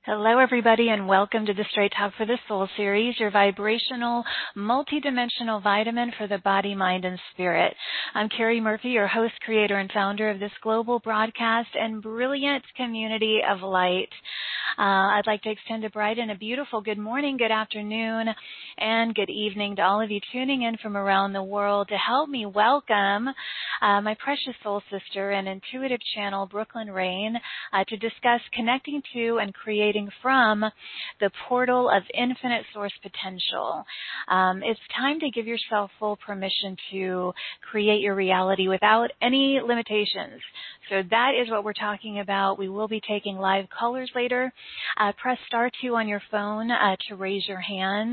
Hello, everybody, and welcome to the Straight Talk for the Soul series, your vibrational, multidimensional vitamin for the body, mind, and spirit. I'm Carrie Murphy, your host, creator, and founder of this global broadcast and brilliant community of light. I'd like to extend a bright and a beautiful good morning, good afternoon, and good evening to all of you tuning in from around the world to help me welcome my precious soul sister and intuitive channel, Brooklyn Rain, to discuss connecting to and creating from the portal of infinite source potential. It's time to give yourself full permission to create your reality without any limitations. So that is what we're talking about. We will be taking live callers later. Press star 2 on your phone to raise your hand.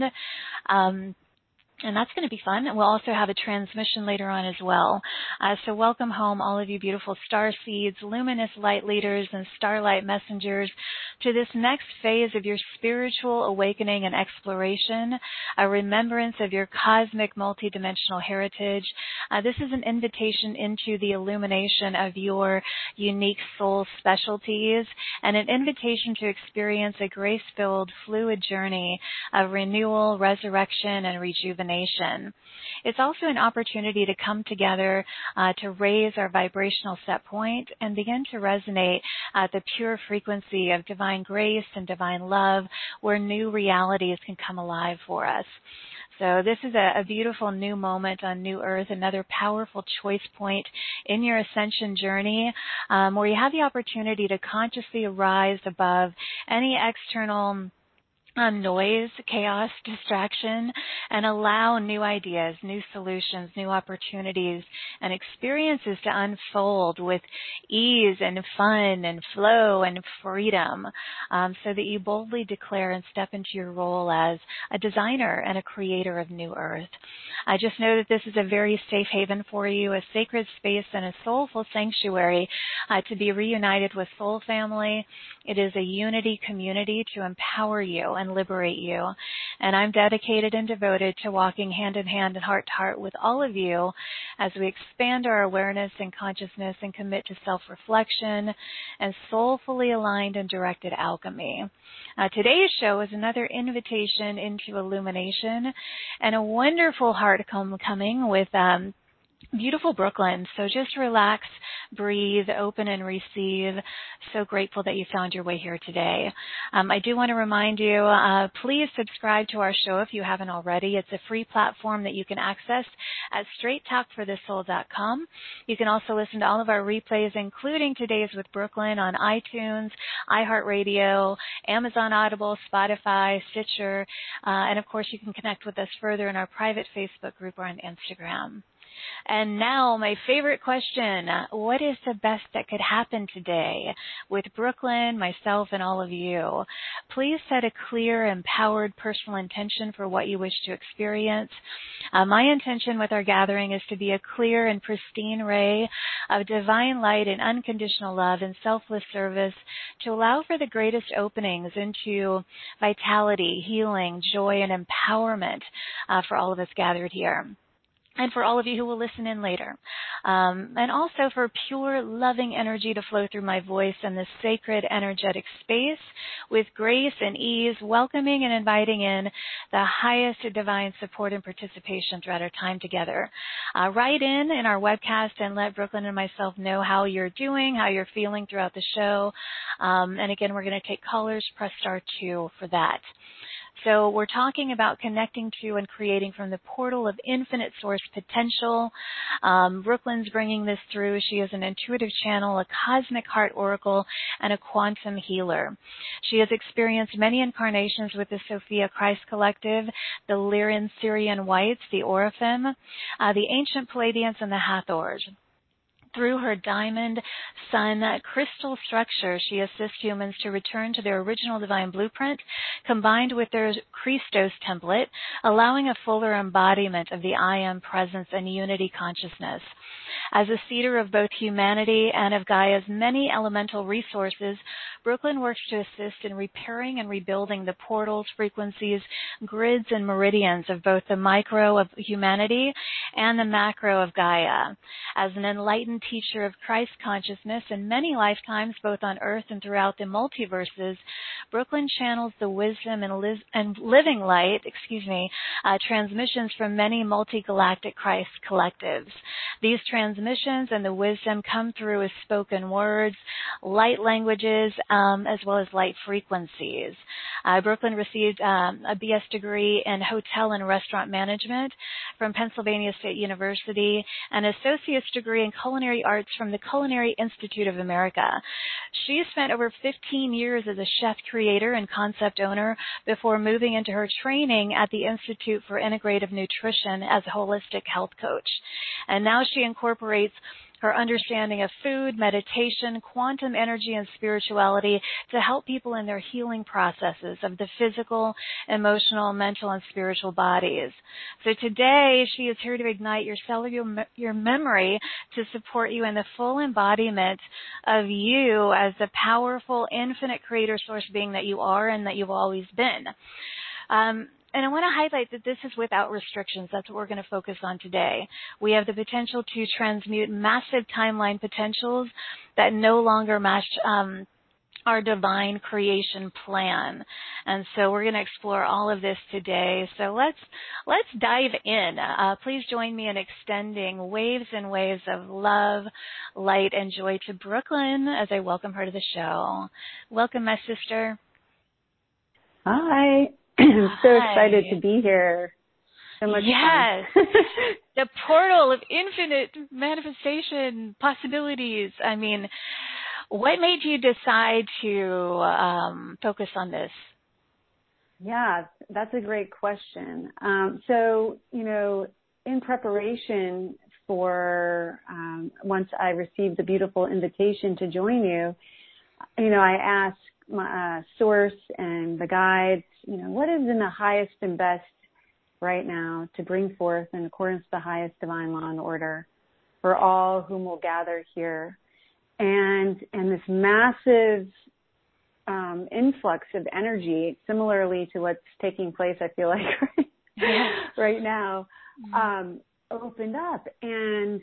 And that's going to be fun. We'll also have a transmission later on as well. So welcome home, all of you beautiful star seeds, luminous light leaders, and starlight messengers to this next phase of your spiritual awakening and exploration, a remembrance of your cosmic multidimensional heritage. This is an invitation into the illumination of your unique soul specialties and an invitation to experience a grace-filled, fluid journey of renewal, resurrection, and rejuvenation. It's also an opportunity to come together to raise our vibrational set point and begin to resonate at the pure frequency of divine grace and divine love, where new realities can come alive for us. So this is a beautiful new moment on New Earth, another powerful choice point in your ascension journey, where you have the opportunity to consciously rise above any external noise, chaos, distraction, and allow new ideas, new solutions, new opportunities, and experiences to unfold with ease and fun and flow and freedom, so that you boldly declare and step into your role as a designer and a creator of New Earth. I just know that this is a very safe haven for you, a sacred space and a soulful sanctuary to be reunited with soul family. It is a unity community to empower you and liberate you. And I'm dedicated and devoted to walking hand in hand and heart to heart with all of you as we expand our awareness and consciousness and commit to self-reflection and soulfully aligned and directed alchemy. Today's show is another invitation into illumination and a wonderful heart homecoming with beautiful Brooklyn. So just relax, breathe, open, and receive. So grateful that you found your way here today. I do want to remind you, please subscribe to our show if you haven't already. It's a free platform that you can access at straighttalkforthesoul.com. You can also listen to all of our replays, including today's with Brooklyn, on iTunes, iHeartRadio, Amazon Audible, Spotify, Stitcher, and of course you can connect with us further in our private Facebook group or on Instagram. And now, my favorite question, what is the best that could happen today with Brooklyn, myself, and all of you? Please set a clear, empowered personal intention for what you wish to experience. My intention with our gathering is to be a clear and pristine ray of divine light and unconditional love and selfless service to allow for the greatest openings into vitality, healing, joy, and empowerment for all of us gathered here. And for all of you who will listen in later. And also for pure, loving energy to flow through my voice in this sacred, energetic space with grace and ease, welcoming and inviting in the highest divine support and participation throughout our time together. Write in our webcast and let Brooklyn and myself know how you're doing, how you're feeling throughout the show. And again, we're going to take callers. Press star 2 for that. So we're talking about connecting to and creating from the portal of infinite source potential. Brooklyn's bringing this through. She is an intuitive channel, a cosmic heart oracle, and a quantum healer. She has experienced many incarnations with the Sophia Christ Collective, the Lyran Syrian Whites, the Oraphim, the Ancient Palladians, and the Hathors. Through her diamond sun crystal structure, she assists humans to return to their original divine blueprint, combined with their Christos template, allowing a fuller embodiment of the I Am presence and unity consciousness. As a seeder of both humanity and of Gaia's many elemental resources, Brooklyn works to assist in repairing and rebuilding the portals, frequencies, grids, and meridians of both the micro of humanity and the macro of Gaia. As an enlightened teacher of Christ consciousness in many lifetimes, both on Earth and throughout the multiverses, Brooklyn channels the wisdom and living light, transmissions from many multi-galactic Christ collectives. These transmissions and the wisdom come through as spoken words, light languages, as well as light frequencies. Brooklyn received a BS degree in hotel and restaurant management from Pennsylvania State University, an associate's degree in culinary arts from the Culinary Institute of America. She spent over 15 years as a chef, creator, and concept owner before moving into her training at the Institute for Integrative Nutrition as a holistic health coach. And now she incorporates her understanding of food, meditation, quantum energy, and spirituality to help people in their healing processes of the physical, emotional, mental, and spiritual bodies. So today, she is here to ignite your memory to support you in the full embodiment of you as the powerful, infinite creator source being that you are and that you've always been. And I want to highlight that this is without restrictions. That's what we're going to focus on today. We have the potential to transmute massive timeline potentials that no longer match our divine creation plan. And so we're going to explore all of this today. So let's dive in. Please join me in extending waves and waves of love, light, and joy to Brooklyn as I welcome her to the show. Welcome, my sister. Hi. I'm so excited to be here. So much yes. fun. The portal of infinite manifestation possibilities. I mean, what made you decide to focus on this? Yeah, that's a great question. So, in preparation for once I received the beautiful invitation to join you, I asked my source and the guides, what is in the highest and best right now to bring forth in accordance to the highest divine law and order for all whom will gather here. And this massive influx of energy, similarly to what's taking place, I feel like right now, opened up. And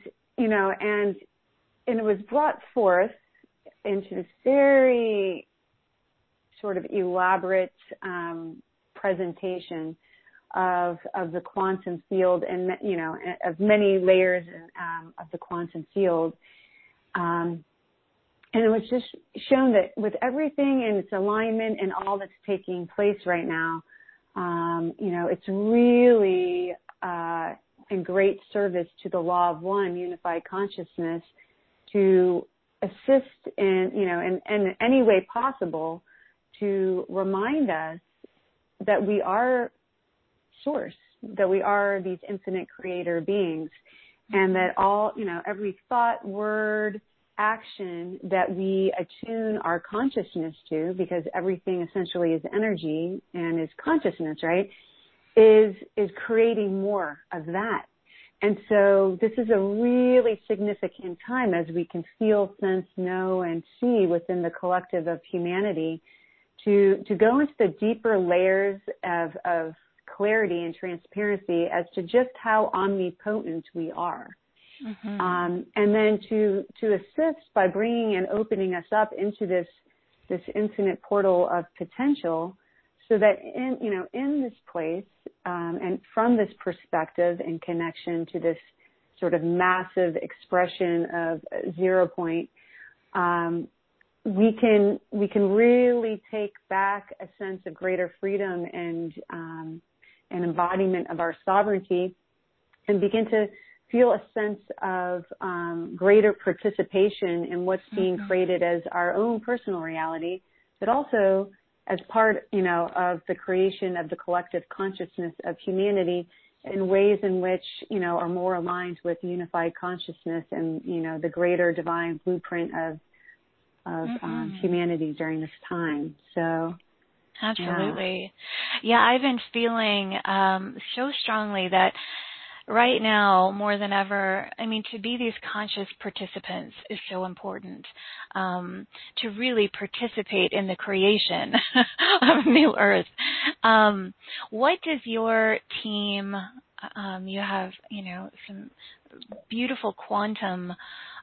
it was brought forth into this very sort of elaborate presentation of the quantum field and, of many layers of the quantum field. And it was just shown that with everything in its alignment and all that's taking place right now, it's really in great service to the law of one, unified consciousness, to assist in any way possible to remind us that we are source, that we are these infinite creator beings, and that all, every thought, word, action that we attune our consciousness to, because everything essentially is energy and is consciousness, right, is creating more of that. And so this is a really significant time as we can feel, sense, know, and see within the collective of humanity to go into the deeper layers of clarity and transparency as to just how omnipotent we are. Mm-hmm. And then to assist by bringing and opening us up into this infinite portal of potential, so that in this place, and from this perspective and connection to this sort of massive expression of 0 point, we can really take back a sense of greater freedom and an embodiment of our sovereignty, and begin to feel a sense of greater participation in what's being created as our own personal reality, but also as part, of the creation of the collective consciousness of humanity in ways in which, are more aligned with unified consciousness and, the greater divine blueprint of humanity during this time. So. Absolutely. Yeah, I've been feeling so strongly that right now, more than ever, I mean, to be these conscious participants is so important. To really participate in the creation of New Earth. What does your team, you have, some beautiful quantum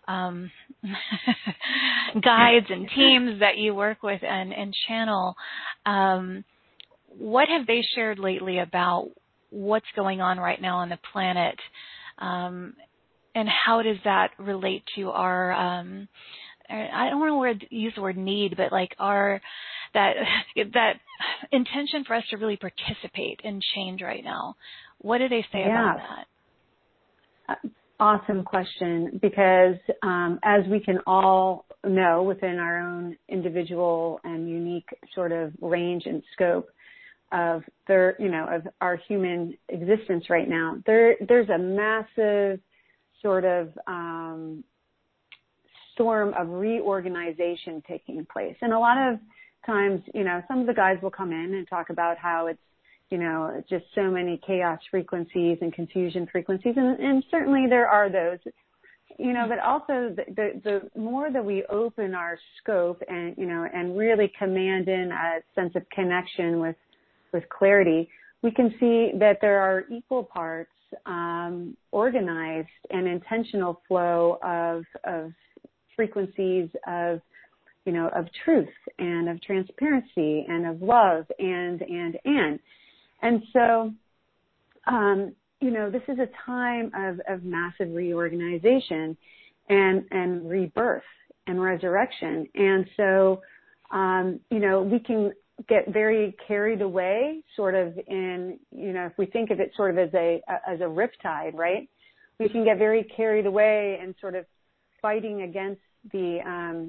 guides and teams that you work with and channel. What have they shared lately about what's going on right now on the planet, and how does that relate to our, I don't want to use the word need, but like that intention for us to really participate in change right now? What do they say about that? Awesome question, because as we can all know within our own individual and unique sort of range and scope of of our human existence right now, there's a massive sort of storm of reorganization taking place. And a lot of times, some of the guys will come in and talk about how it's, just so many chaos frequencies and confusion frequencies. And certainly there are those, but also the more that we open our scope and, and really command in a sense of connection with clarity, we can see that there are equal parts organized and intentional flow of frequencies of truth and of transparency and of love and so this is a time of massive reorganization and rebirth and resurrection. And so we can get very carried away sort of in, if we think of it sort of as a riptide, right? We can get very carried away and sort of fighting against the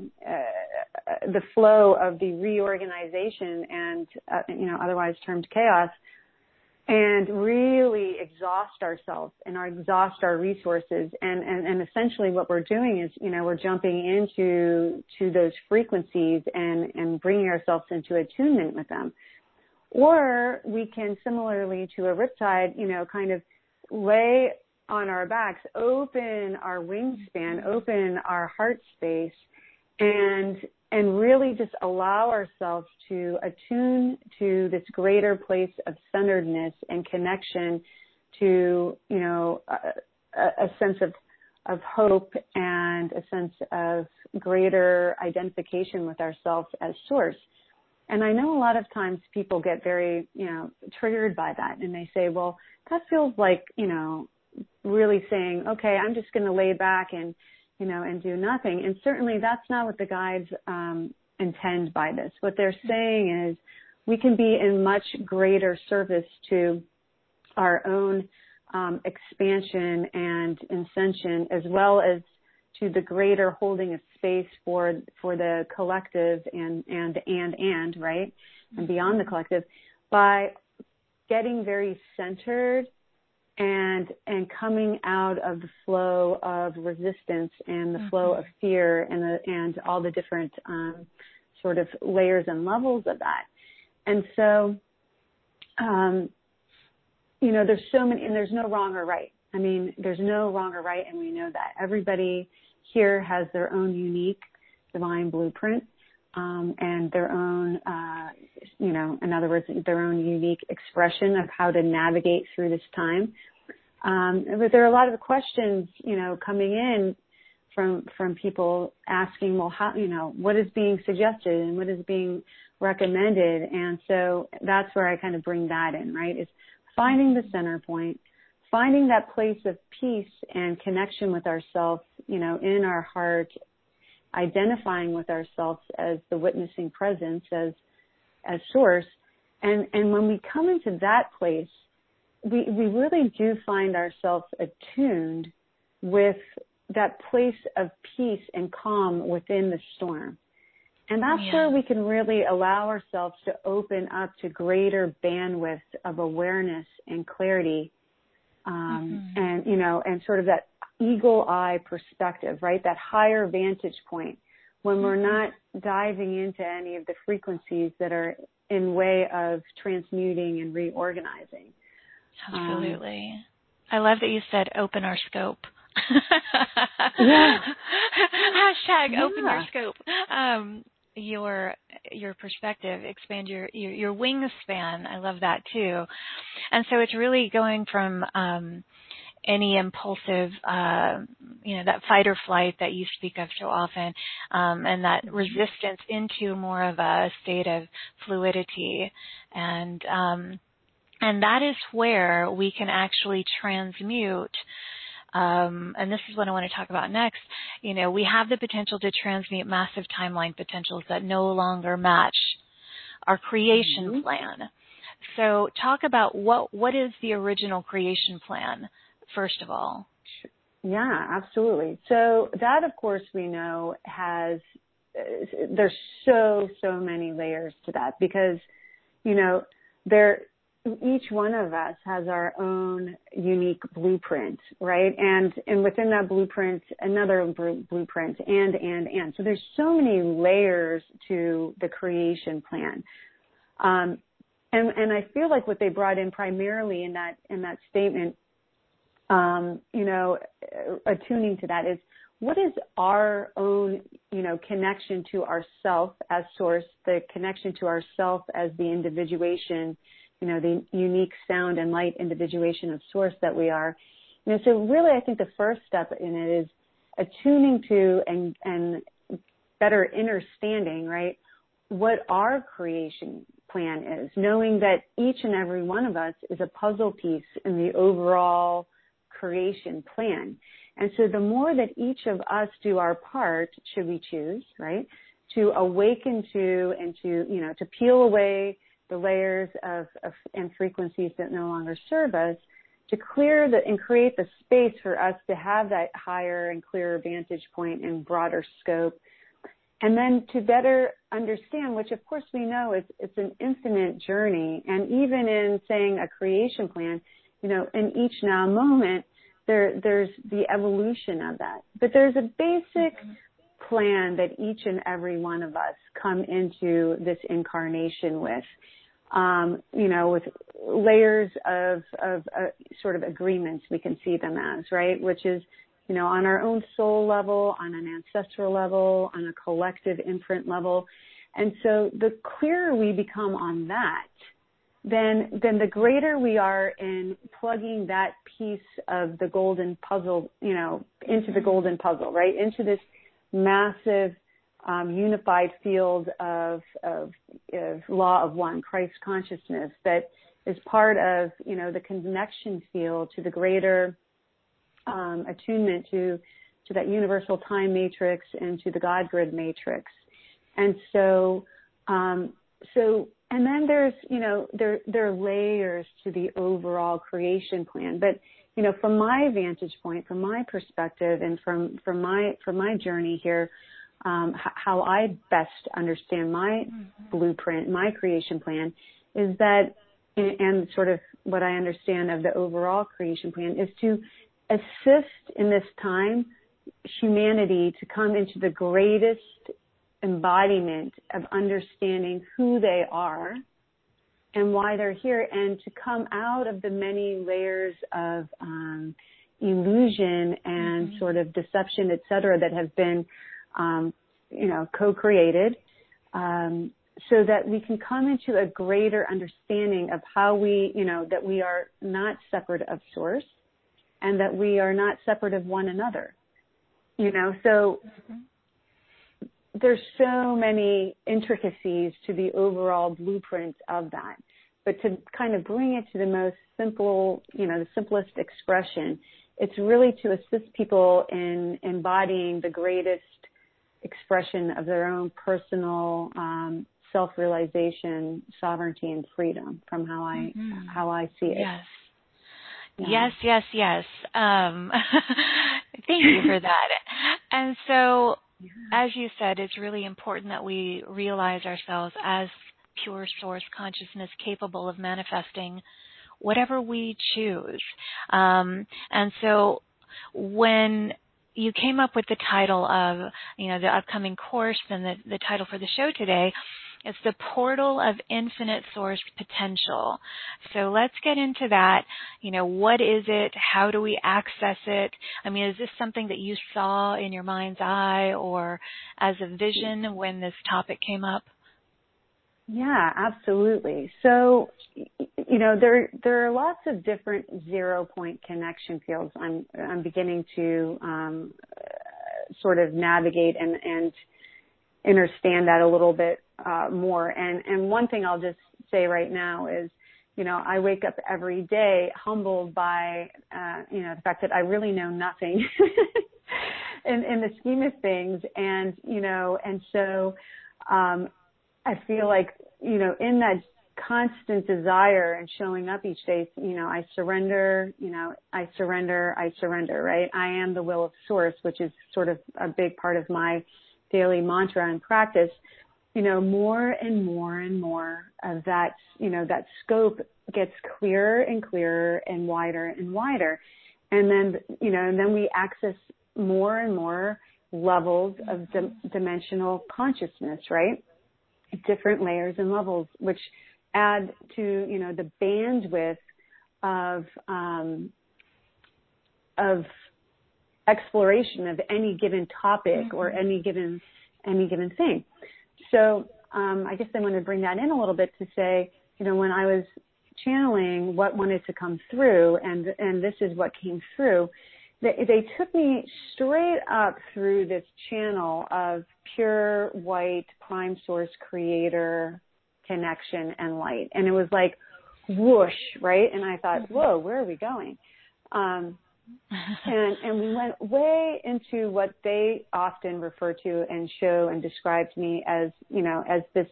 flow of the reorganization and, otherwise termed chaos, and really exhaust ourselves and exhaust our resources. And essentially what we're doing is, we're jumping into those frequencies and bringing ourselves into attunement with them. Or we can, similarly to a riptide, kind of lay on our backs, open our wingspan, open our heart space, and really just allow ourselves to attune to this greater place of centeredness and connection to, a sense of hope and a sense of greater identification with ourselves as source. And I know a lot of times people get very, triggered by that, and they say, well, that feels like, really saying, okay, I'm just going to lay back and do nothing. And certainly that's not what the guides intend by this. What they're saying is we can be in much greater service to our own expansion and ascension, as well as to the greater holding of space for the collective and right, and beyond the collective, by getting very centered and coming out of the flow of resistance and the flow of fear and all the different sort of layers and levels of that. And so, there's so many, and there's no wrong or right. I mean, there's no wrong or right, and we know that. Everybody here has their own unique divine blueprint, and their own, in other words, their own unique expression of how to navigate through this time. But there are a lot of questions, coming in from people asking, well, how, what is being suggested and what is being recommended? And so that's where I kind of bring that in, right? Is finding the center point, finding that place of peace and connection with ourselves, in our heart, identifying with ourselves as the witnessing presence, as source. And when we come into that place, we really do find ourselves attuned with that place of peace and calm within the storm. And that's where we can really allow ourselves to open up to greater bandwidth of awareness and clarity, and, and sort of that eagle eye perspective, right? That higher vantage point when we're not diving into any of the frequencies that are in way of transmuting and reorganizing. Absolutely. I love that you said open our scope. Yeah. Hashtag open your scope. Your perspective, expand your wingspan. I love that too. And so it's really going from any impulsive, that fight or flight that you speak of so often, and that resistance into more of a state of fluidity. And that is where we can actually transmute. And this is what I want to talk about next. We have the potential to transmute massive timeline potentials that no longer match our creation plan. So talk about what is the original creation plan, first of all. Yeah, absolutely. So that, of course, we know there's so many layers to that because, each one of us has our own unique blueprint, right? And within that blueprint, another blueprint, and. So there's so many layers to the creation plan. And I feel like what they brought in primarily in that statement, attuning to that is what is our own, connection to ourself as source, the connection to ourself as the individuation, the unique sound and light individuation of source that we are. So really I think the first step in it is attuning to and better understanding, right, what our creation plan is, knowing that each and every one of us is a puzzle piece in the overall creation plan. And so the more that each of us do our part, should we choose, right, to awaken to and to peel away the layers and frequencies that no longer serve us, to clear and create the space for us to have that higher and clearer vantage point and broader scope. And then to better understand, which of course we know it's an infinite journey. And even in saying a creation plan, in each now moment, there's the evolution of that. But there's a basic plan that each and every one of us come into this incarnation with. With layers of sort of agreements, we can see them as, right? Which is, on our own soul level, on an ancestral level, on a collective imprint level. And so the clearer we become on that, then the greater we are in plugging that piece of the golden puzzle, into the golden puzzle, right? Into this massive, unified field of law of one, Christ consciousness, that is part of, the connection field to the greater attunement to that universal time matrix and to the God grid matrix. And so, and then there's, there are layers to the overall creation plan. But, from my vantage point, from my perspective, and from my journey here, how I best understand my blueprint, my creation plan, is that, and sort of what I understand of the overall creation plan, is to assist in this time humanity to come into the greatest embodiment of understanding who they are and why they're here, and to come out of the many layers of illusion and sort of deception, et cetera, that have been co-created, so that we can come into a greater understanding of how we, that we are not separate of source and that we are not separate of one another. So there's so many intricacies to the overall blueprint of that. But to kind of bring it to the most simple, the simplest expression, it's really to assist people in embodying the greatest expression of their own personal self-realization, sovereignty, and freedom, from how I see it. Yes. Yeah. Yes. Thank you for that. And so, as you said, it's really important that we realize ourselves as pure source consciousness, capable of manifesting whatever we choose. And so when you came up with the title of, the upcoming course and the title for the show today, It's the portal of infinite source potential. So let's get into that. What is it? How do we access it? I mean, is this something that you saw in your mind's eye or as a vision when this topic came up? Yeah, absolutely. So, there are lots of different 0-point connection fields. I'm beginning to sort of navigate and understand that a little bit more. And one thing I'll just say right now is, I wake up every day humbled by, the fact that I really know nothing in the scheme of things. And so, I feel like, in that constant desire and showing up each day, I surrender, I surrender, right? I am the will of source, which is sort of a big part of my daily mantra and practice. More and more and more of that, that scope gets clearer and clearer and wider. And then we access more and more levels of dimensional consciousness, right? Different layers and levels, which add to, the bandwidth of exploration of any given topic or any given thing. So, I guess I want to bring that in a little bit to say, when I was channeling what wanted to come through, and this is what came through, they took me straight up through this channel of pure white prime source creator connection and light. And it was like whoosh, right? And I thought, whoa, where are we going? And we went way into what they often refer to and show and describe to me as, as this,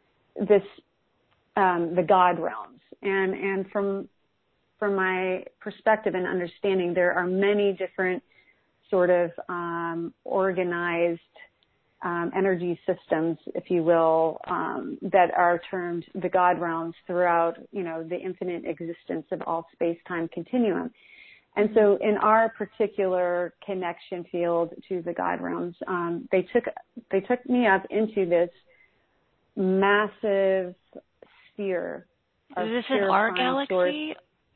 the God realms. And from my perspective and understanding, there are many different sort of, organized, energy systems, if you will, that are termed the God realms throughout, the infinite existence of all space-time continuum. And so in our particular connection field to the God realms, they took me up into this massive sphere. Is this in our galaxy?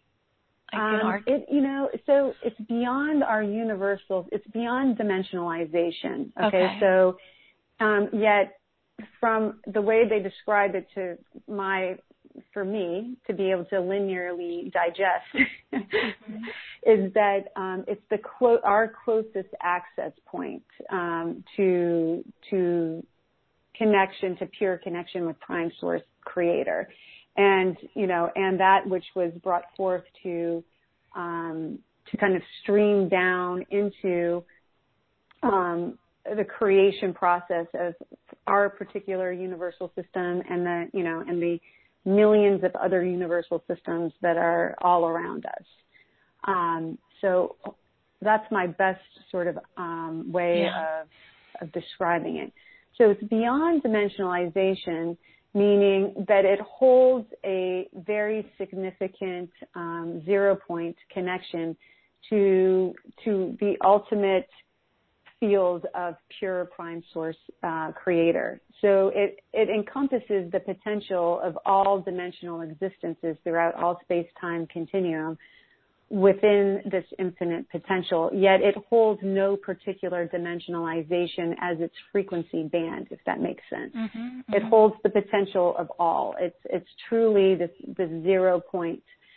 So it's beyond our universal, it's beyond dimensionalization. Okay. So, yet from the way they describe it for me to be able to linearly digest is that, it's our closest access point, to connection, to pure connection with prime source creator. And, and that which was brought forth to kind of stream down into, the creation process of our particular universal system and the millions of other universal systems that are all around us. So that's my best sort of, way of describing it. So it's beyond dimensionalization, meaning that it holds a very significant 0-point connection to the ultimate field of pure prime source creator. So it encompasses the potential of all dimensional existences throughout all space-time continuum within this infinite potential, yet it holds no particular dimensionalization as its frequency band, if that makes sense. It holds the potential of all. It's truly this 0 point.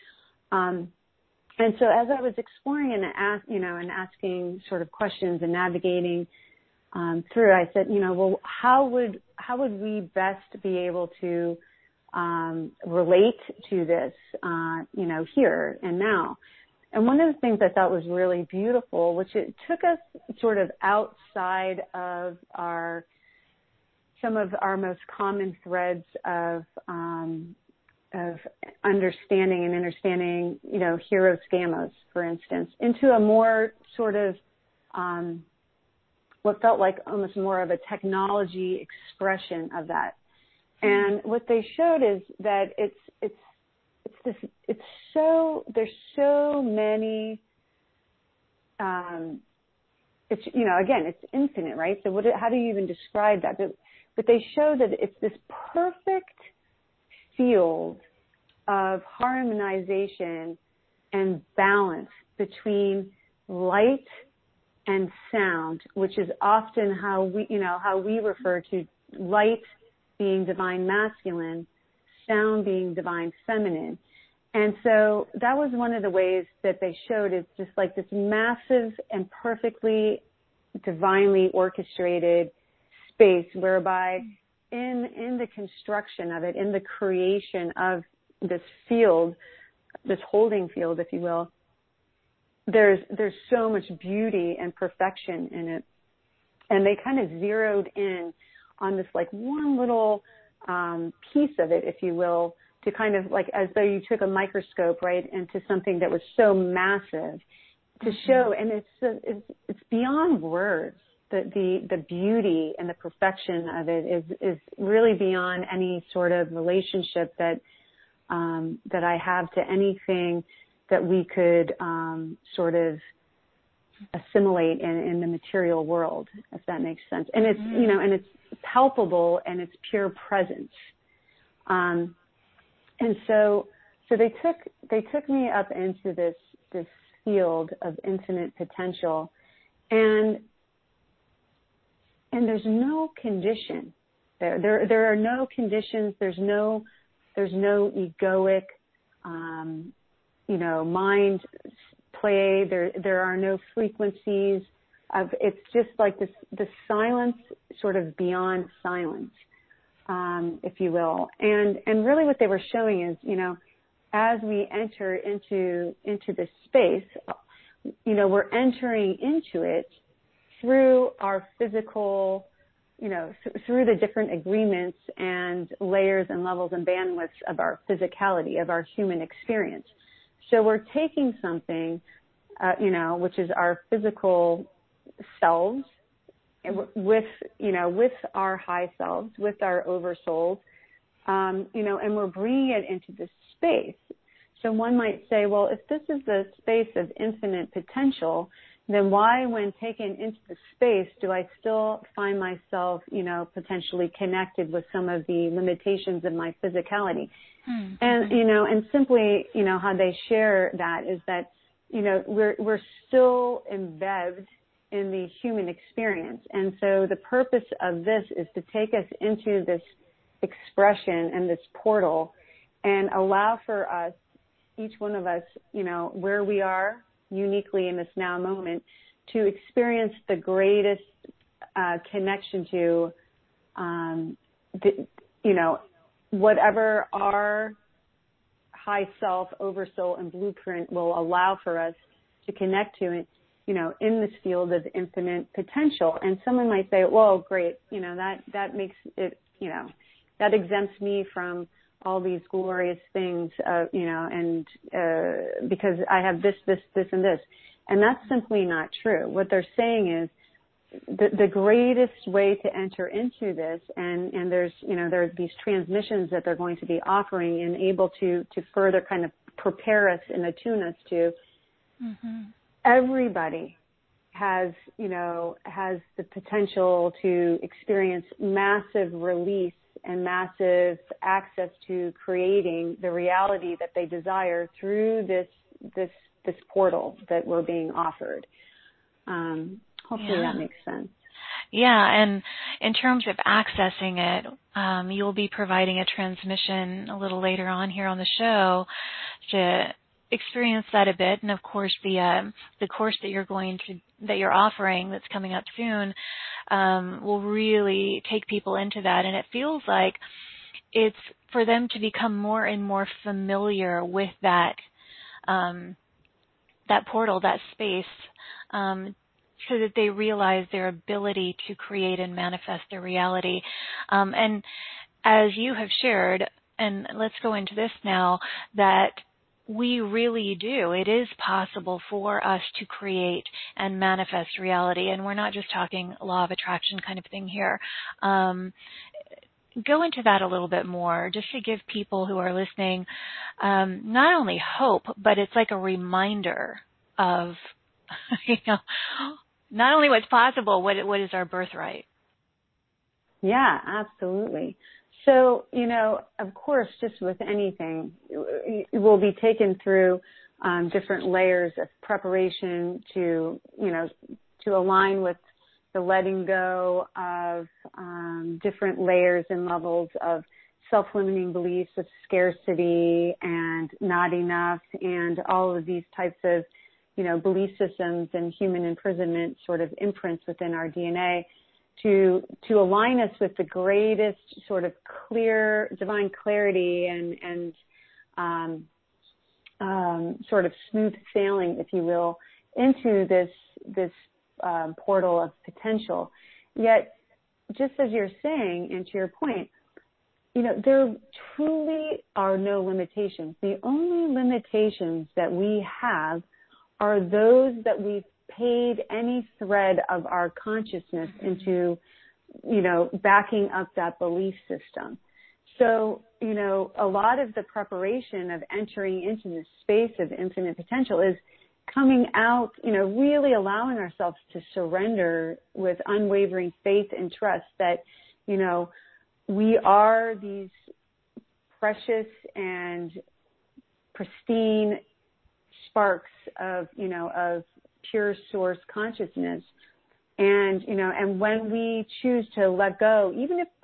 And so as I was exploring and asking sort of questions and navigating through, I said, well, how would we best be able to relate to this, here and now? And one of the things I thought was really beautiful, which it took us sort of outside of some of our most common threads of understanding, Hieros Gamos, for instance, into a more sort of, what felt like almost more of a technology expression of that. And what they showed is that there's so many, it's infinite, right? So how do you even describe that? But but they show that it's this perfect field of harmonization and balance between light and sound, which is often how we refer to light being divine masculine, sound being divine feminine. And so that was one of the ways that they showed it's just like this massive and perfectly divinely orchestrated space whereby in the construction of it, in the creation of this field, this holding field, if you will, there's so much beauty and perfection in it. And they kind of zeroed in on this like one little piece of it, if you will, to kind of like as though you took a microscope, right, into something that was so massive to show. And it's beyond words. The beauty and the perfection of it is really beyond any sort of relationship that I have to anything that we could sort of assimilate in the material world, if that makes sense. And it's and it's palpable and it's pure presence. And so they took me up into this field of infinite potential, and there's no condition there. There are no conditions. There's no egoic, mind play. There are no frequencies of. It's just like the silence, sort of beyond silence, if you will. And really, what they were showing is, as we enter into this space, we're entering into it through our physical, through the different agreements and layers and levels and bandwidths of our physicality, of our human experience. So we're taking something, which is our physical selves, with our high selves, with our oversouls, and we're bringing it into this space. So one might say, well, if this is the space of infinite potential, then why, when taken into the space, do I still find myself, potentially connected with some of the limitations of my physicality? Mm-hmm. And simply, how they share that is that, we're still embedded in the human experience. And so the purpose of this is to take us into this expression and this portal and allow for us, each one of us, where we are uniquely in this now moment, to experience the greatest connection to, whatever our high self, oversoul, and blueprint will allow for us to connect to it, in this field of infinite potential. And someone might say, well, great, that makes it, that exempts me from all these glorious things, and because I have this, and this. And that's simply not true. What they're saying is the greatest way to enter into this, and there's, there are these transmissions that they're going to be offering and able to further kind of prepare us and attune us to. Mm-hmm. Everybody has the potential to experience massive release and massive access to creating the reality that they desire through this portal that we're being offered. Hopefully that makes sense. Yeah, and in terms of accessing it, you'll be providing a transmission a little later on here on the show to experience that a bit. And of course, the course that you're offering that's coming up soon will really take people into that. And it feels like it's for them to become more and more familiar with that portal, that space, so that they realize their ability to create and manifest their reality. And as you have shared, and let's go into this now, that we really do. It is possible for us to create and manifest reality. And we're not just talking law of attraction kind of thing here. Go into that a little bit more, just to give people who are listening not only hope, but it's like a reminder of, not only what's possible, what is our birthright. Yeah, absolutely. So, of course, just with anything, it will be taken through different layers of preparation to align with the letting go of different layers and levels of self-limiting beliefs of scarcity and not enough and all of these types of, belief systems and human imprisonment sort of imprints within our DNA to align us with the greatest sort of clear divine clarity and sort of smooth sailing, if you will, into this portal of potential. Yet, just as you're saying, and to your point, there truly are no limitations. The only limitations that we have are those that we've paid any thread of our consciousness into, backing up that belief system. So, a lot of the preparation of entering into this space of infinite potential is coming out, really allowing ourselves to surrender with unwavering faith and trust that, we are these precious and pristine sparks of, of pure source consciousness. And when we choose to let go, even if,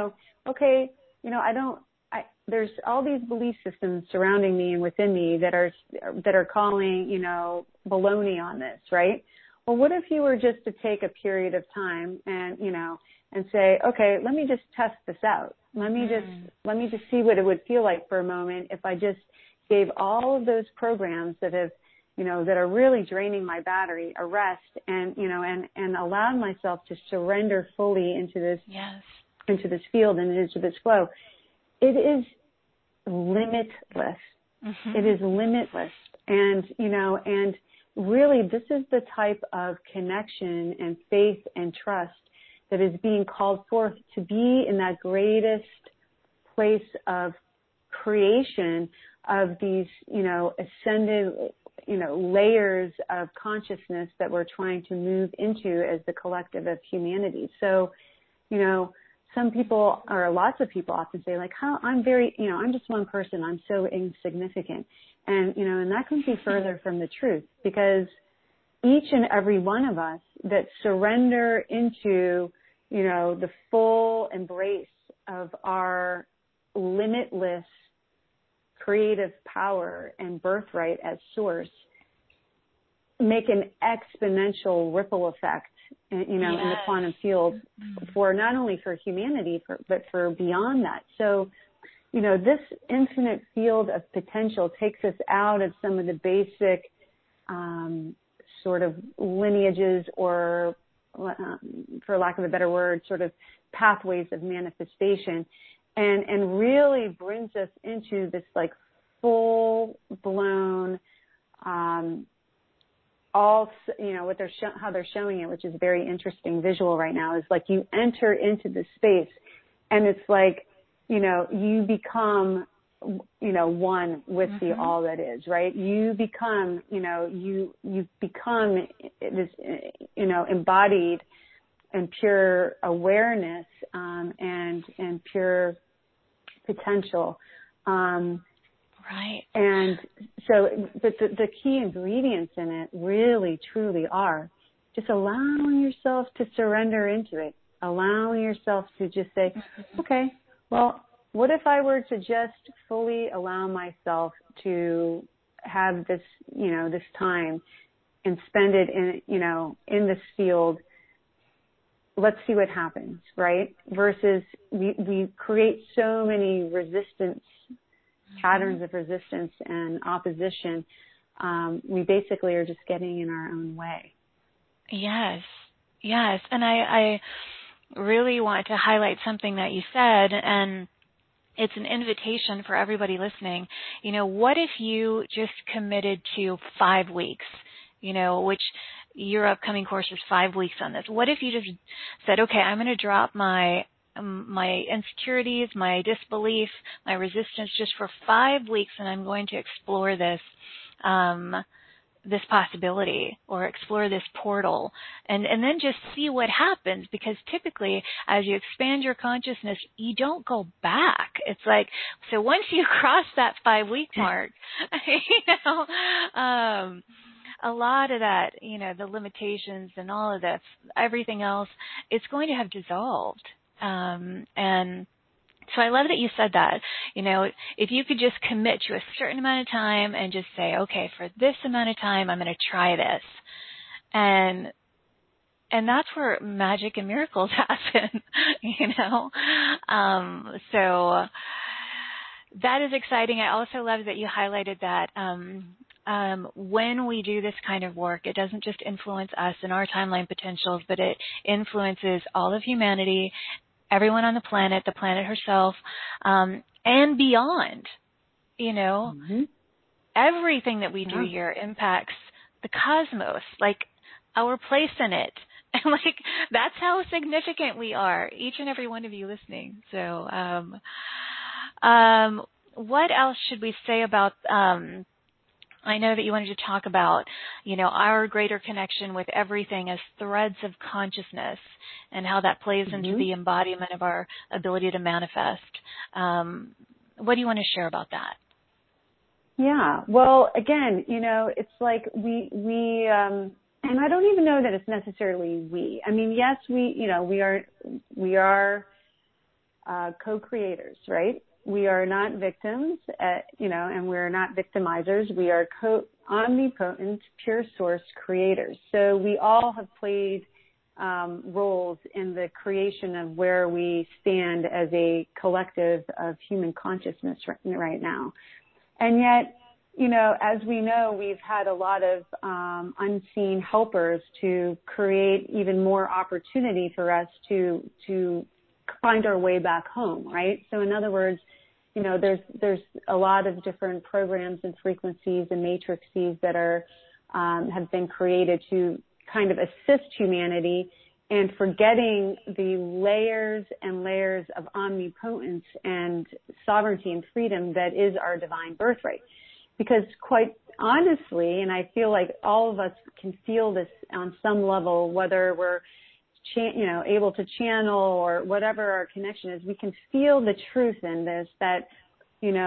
there's all these belief systems surrounding me and within me that are calling, baloney on this, right? Well, what if you were just to take a period of time and say, okay, let me just test this out. Let me just see what it would feel like for a moment if I just gave all of those programs that have, that are really draining my battery a rest and allowed myself to surrender fully into this, into this field and into this flow. It is limitless. Mm-hmm. It is limitless. And really this is the type of connection and faith and trust that is being called forth to be in that greatest place of creation of these, ascended, layers of consciousness that we're trying to move into as the collective of humanity. So, some people or lots of people often say like, I'm just one person. I'm so insignificant. And that couldn't be further from the truth because each and every one of us that surrender into, the full embrace of our limitless creative power and birthright as source make an exponential ripple effect, in the quantum field for not only for humanity, but for beyond that. So, this infinite field of potential takes us out of some of the basic sort of lineages or, for lack of a better word, sort of pathways of manifestation and really brings us into this like full blown, how they're showing it, which is a very interesting visual right now, is like you enter into this space and it's like, you become, one with the all that is, right? You become, you become this, embodied and pure awareness, and pure potential. Right. And so the key ingredients in it really, truly are just allowing yourself to surrender into it, allowing yourself to just say, okay, well, what if I were to just fully allow myself to have this, this time and spend it in, in this field? Let's see what happens, right? Versus we create so many resistance, patterns of resistance and opposition. We basically are just getting in our own way. Yes. And I really want to highlight something that you said, and it's an invitation for everybody listening. What if you just committed to 5 weeks, which your upcoming course is 5 weeks on this. What if you just said, okay, I'm going to drop my insecurities, my disbelief, my resistance just for 5 weeks, and I'm going to explore this this possibility or explore this portal and then just see what happens, because typically as you expand your consciousness, you don't go back. It's like, so once you cross that 5-week mark, a lot of that, the limitations and all of that, everything else, it's going to have dissolved. And so I love that you said that. If you could just commit to a certain amount of time and just say, okay, for this amount of time, I'm going to try this. And that's where magic and miracles happen, So that is exciting. I also love that you highlighted that when we do this kind of work, it doesn't just influence us and our timeline potentials, but it influences all of humanity, everyone on the planet herself, and beyond. Everything that we do here impacts the cosmos, like our place in it. And that's how significant we are, each and every one of you listening. So, what else should we say about, I know that you wanted to talk about, our greater connection with everything as threads of consciousness and how that plays into the embodiment of our ability to manifest. What do you want to share about that? Yeah. Well, again, it's like we and I don't even know that it's necessarily we. I mean, yes, we are co-creators, right? We are not victims, and we're not victimizers. We are omnipotent, pure source creators. So we all have played roles in the creation of where we stand as a collective of human consciousness right now. And yet, as we know, we've had a lot of unseen helpers to create even more opportunity for us to find our way back home, right? So in other words, there's a lot of different programs and frequencies and matrices that have been created to kind of assist humanity in forgetting the layers and layers of omnipotence and sovereignty and freedom that is our divine birthright. Because quite honestly, and I feel like all of us can feel this on some level, whether we're able to channel or whatever our connection is, we can feel the truth in this, that we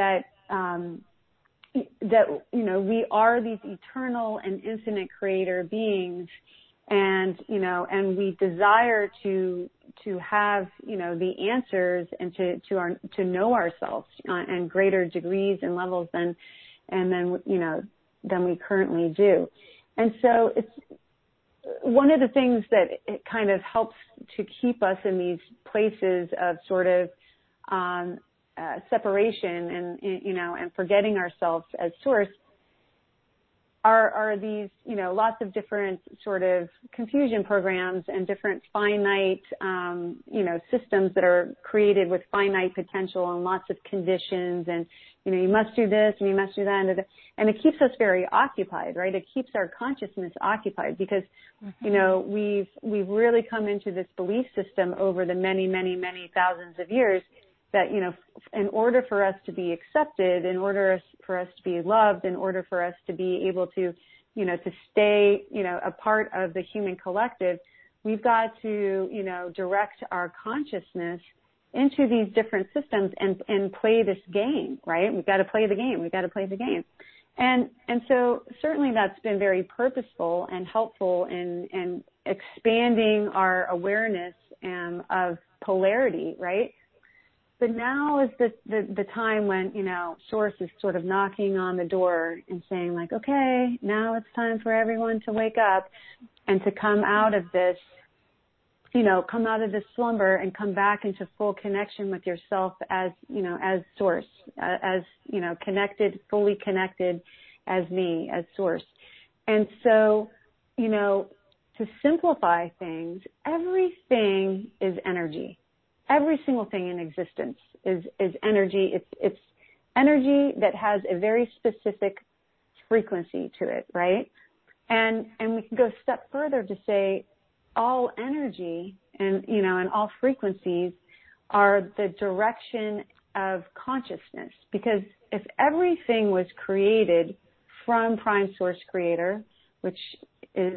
are these eternal and infinite creator beings, and we desire to have the answers and to know ourselves on greater degrees and levels than we currently do. And so it's one of the things that it kind of helps to keep us in these places of sort of separation and forgetting ourselves as source are these, lots of different sort of confusion programs and different finite, systems that are created with finite potential and lots of conditions, and, you must do this and you must do that. And it keeps us very occupied, right? It keeps our consciousness occupied because, we've really come into this belief system over the many, many, many thousands of years that, in order for us to be accepted, in order for us to be loved, in order for us to be able to, to stay, a part of the human collective, we've got to, direct our consciousness into these different systems and play this game, right? We've got to play the game. We've got to play the game. And so certainly that's been very purposeful and helpful in expanding our awareness of polarity, right? But now is the time when, Source is sort of knocking on the door and saying like, okay, now it's time for everyone to wake up and to come out of this, come out of this slumber and come back into full connection with yourself as, as Source, as, connected, fully connected as me, as Source. And so, to simplify things, everything is energy. Every single thing in existence is energy. It's energy that has a very specific frequency to it, right? And we can go a step further to say all energy and all frequencies are the direction of consciousness. Because if everything was created from Prime Source Creator, which is,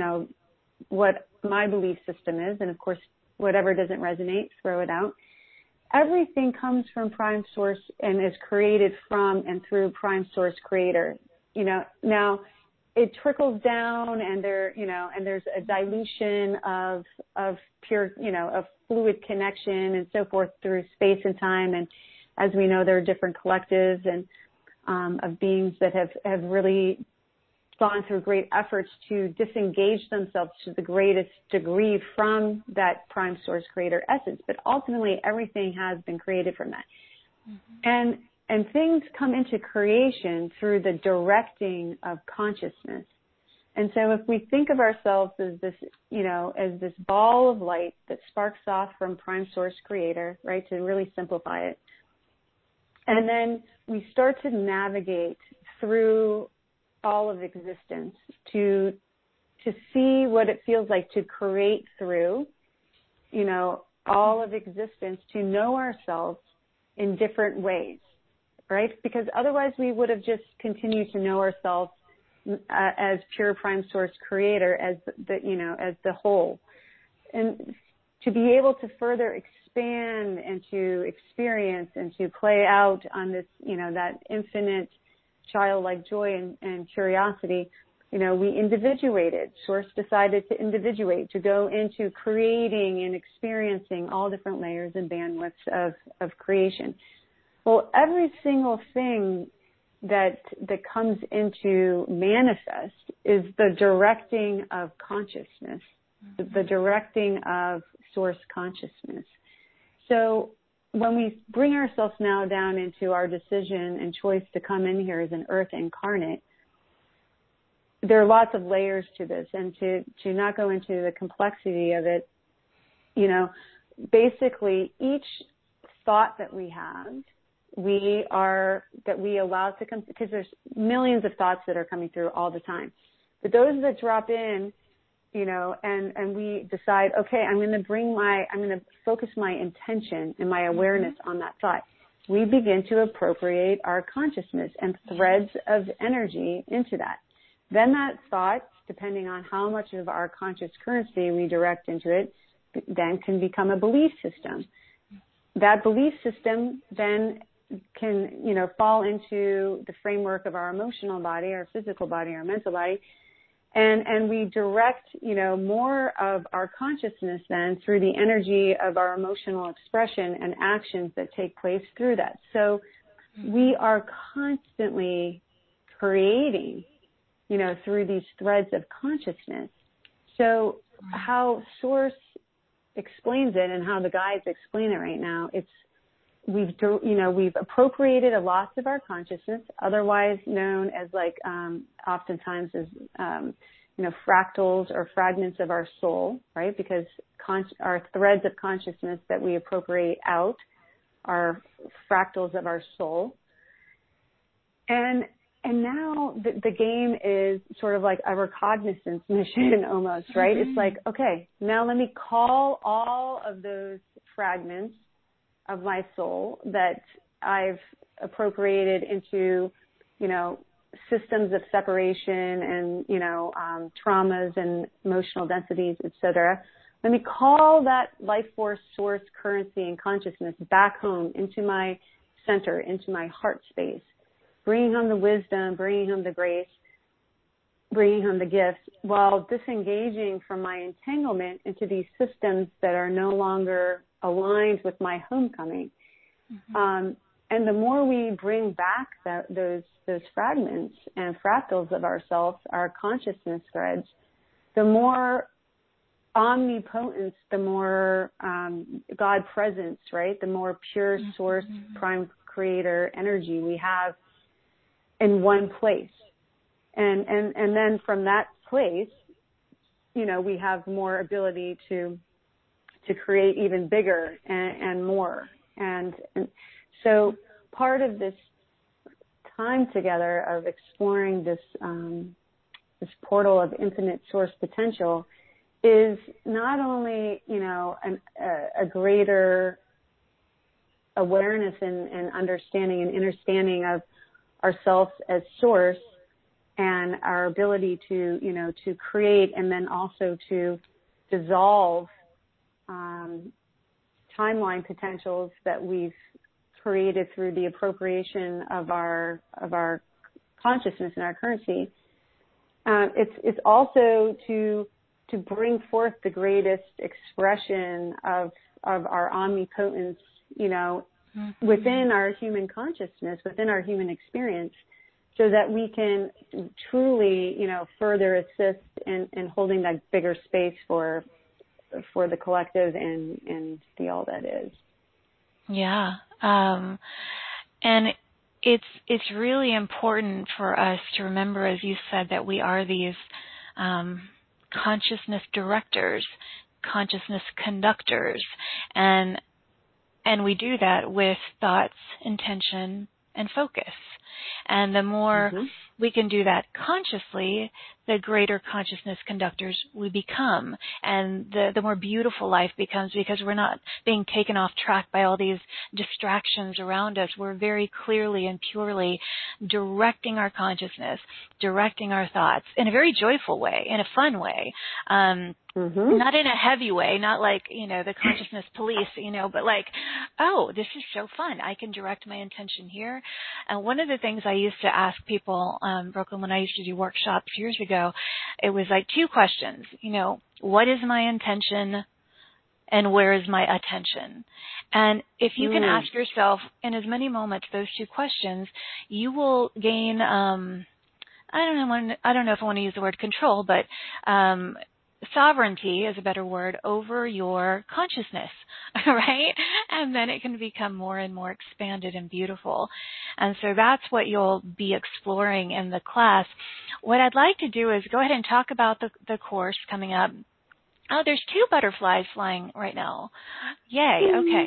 what my belief system is. And of course, whatever doesn't resonate, throw it out. Everything comes from Prime Source and is created from and through Prime Source Creator. Now it trickles down and and there's a dilution of pure, of fluid connection and so forth through space and time. And as we know, there are different collectives and of beings that have really gone through great efforts to disengage themselves to the greatest degree from that Prime Source Creator essence. But ultimately, everything has been created from that. Mm-hmm. And things come into creation through the directing of consciousness. And so if we think of ourselves as this, as this ball of light that sparks off from Prime Source Creator, right, to really simplify it. And then we start to navigate through all of existence to see what it feels like to create through, all of existence, to know ourselves in different ways, right? Because otherwise we would have just continued to know ourselves as pure Prime Source Creator, as the whole. And to be able to further expand and to experience and to play out on this, that infinite childlike joy and curiosity, we individuated. Source decided to individuate, to go into creating and experiencing all different layers and bandwidths of creation. Well, every single thing that comes into manifest is the directing of consciousness, the directing of source consciousness. So when we bring ourselves now down into our decision and choice to come in here as an earth incarnate, there are lots of layers to this, and to not go into the complexity of it, basically each thought that we have, we allow to come, because there's millions of thoughts that are coming through all the time. But those that drop in, and we decide, okay, I'm going to focus my intention and my awareness on that thought. We begin to appropriate our consciousness and threads of energy into that. Then that thought, depending on how much of our conscious currency we direct into it, then can become a belief system. That belief system then can, fall into the framework of our emotional body, our physical body, our mental body. And we direct, more of our consciousness then through the energy of our emotional expression and actions that take place through that. So we are constantly creating, through these threads of consciousness. So how Source explains it and how the guides explain it right now, we've appropriated a lot of our consciousness, otherwise known as oftentimes as, fractals or fragments of our soul, right? Because our threads of consciousness that we appropriate out are fractals of our soul. And now the game is sort of like a recognizance mission almost, right? Mm-hmm. It's like, okay, now let me call all of those fragments of my soul that I've appropriated into, systems of separation and, traumas and emotional densities, etc. Let me call that life force, source, currency, and consciousness back home into my center, into my heart space, bringing home the wisdom, bringing home the grace, bringing home the gifts, while disengaging from my entanglement into these systems that are no longer aligned with my homecoming. Mm-hmm. And the more we bring back those fragments and fractals of ourselves, our consciousness threads, the more omnipotence, the more God presence, right? The more pure source, prime creator energy we have in one place. And then from that place, we have more ability to create even bigger and more. And so part of this time together of exploring this portal of infinite source potential is not only, a greater awareness and understanding and understanding of ourselves as source, and our ability to, you know, to create and then also to dissolve timeline potentials that we've created through the appropriation of our consciousness and our currency. It's also to bring forth the greatest expression of our omnipotence, you know, within our human consciousness, within our human experience, so that we can truly, you know, further assist in holding that bigger space for the collective and the all that is. Yeah. And it's really important for us to remember, as you said, that we are these consciousness directors, consciousness conductors, and we do that with thoughts, intention, and focus. And the more we can do that consciously, the greater consciousness conductors we become, and the more beautiful life becomes, because we're not being taken off track by all these distractions around us. We're very clearly and purely directing our consciousness, directing our thoughts in a very joyful way, in a fun way. Not in a heavy way, not like, you know, the consciousness police, you know, but like, oh, this is so fun. I can direct my intention here. And one of the things I used to ask people, Brooklyn, when I used to do workshops years ago, it was like 2 questions, you know, what is my intention and where is my attention? And if you can ask yourself in as many moments those 2 questions, you will gain, I don't know if I want to use the word control, but sovereignty is a better word over your consciousness, right? And then it can become more and more expanded and beautiful. And so that's what you'll be exploring in the class. What I'd like to do is go ahead and talk about the course coming up. Oh, there's 2 butterflies flying right now. Yay. Okay.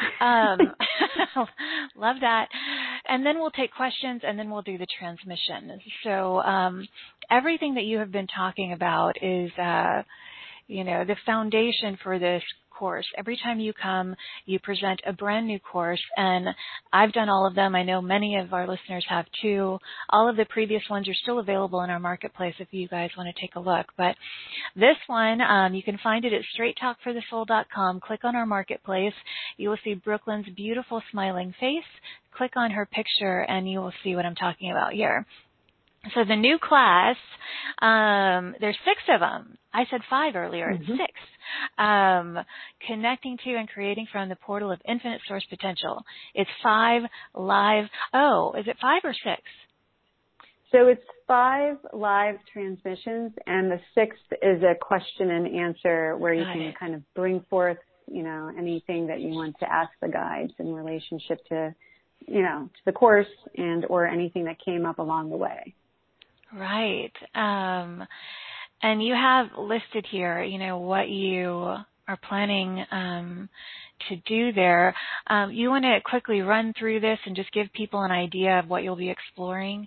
Love that. And then we'll take questions, and then we'll do the transmission. So everything that you have been talking about is, you know, the foundation for this course. Every time you come, you present a brand new course, and I've done all of them. I know many of our listeners have too. All of the previous ones are still available in our marketplace if you guys want to take a look. But this one, you can find it at straighttalkforthesoul.com. Click on our marketplace. You will see Brooklyn's beautiful smiling face. Click on her picture, and you will see what I'm talking about here. So the new class, there's 6 of them. I said 5 earlier. It's 6. Connecting to and creating from the portal of infinite source potential. It's 5 live. Oh, is it 5 or 6? So it's 5 live transmissions, and the 6th is a question and answer where you can kind of bring forth, you know, anything that you want to ask the guides in relationship to, you know, to the course and or anything that came up along the way. Right. And you have listed here, you know, what you are planning to do there. You want to quickly run through this and just give people an idea of what you'll be exploring?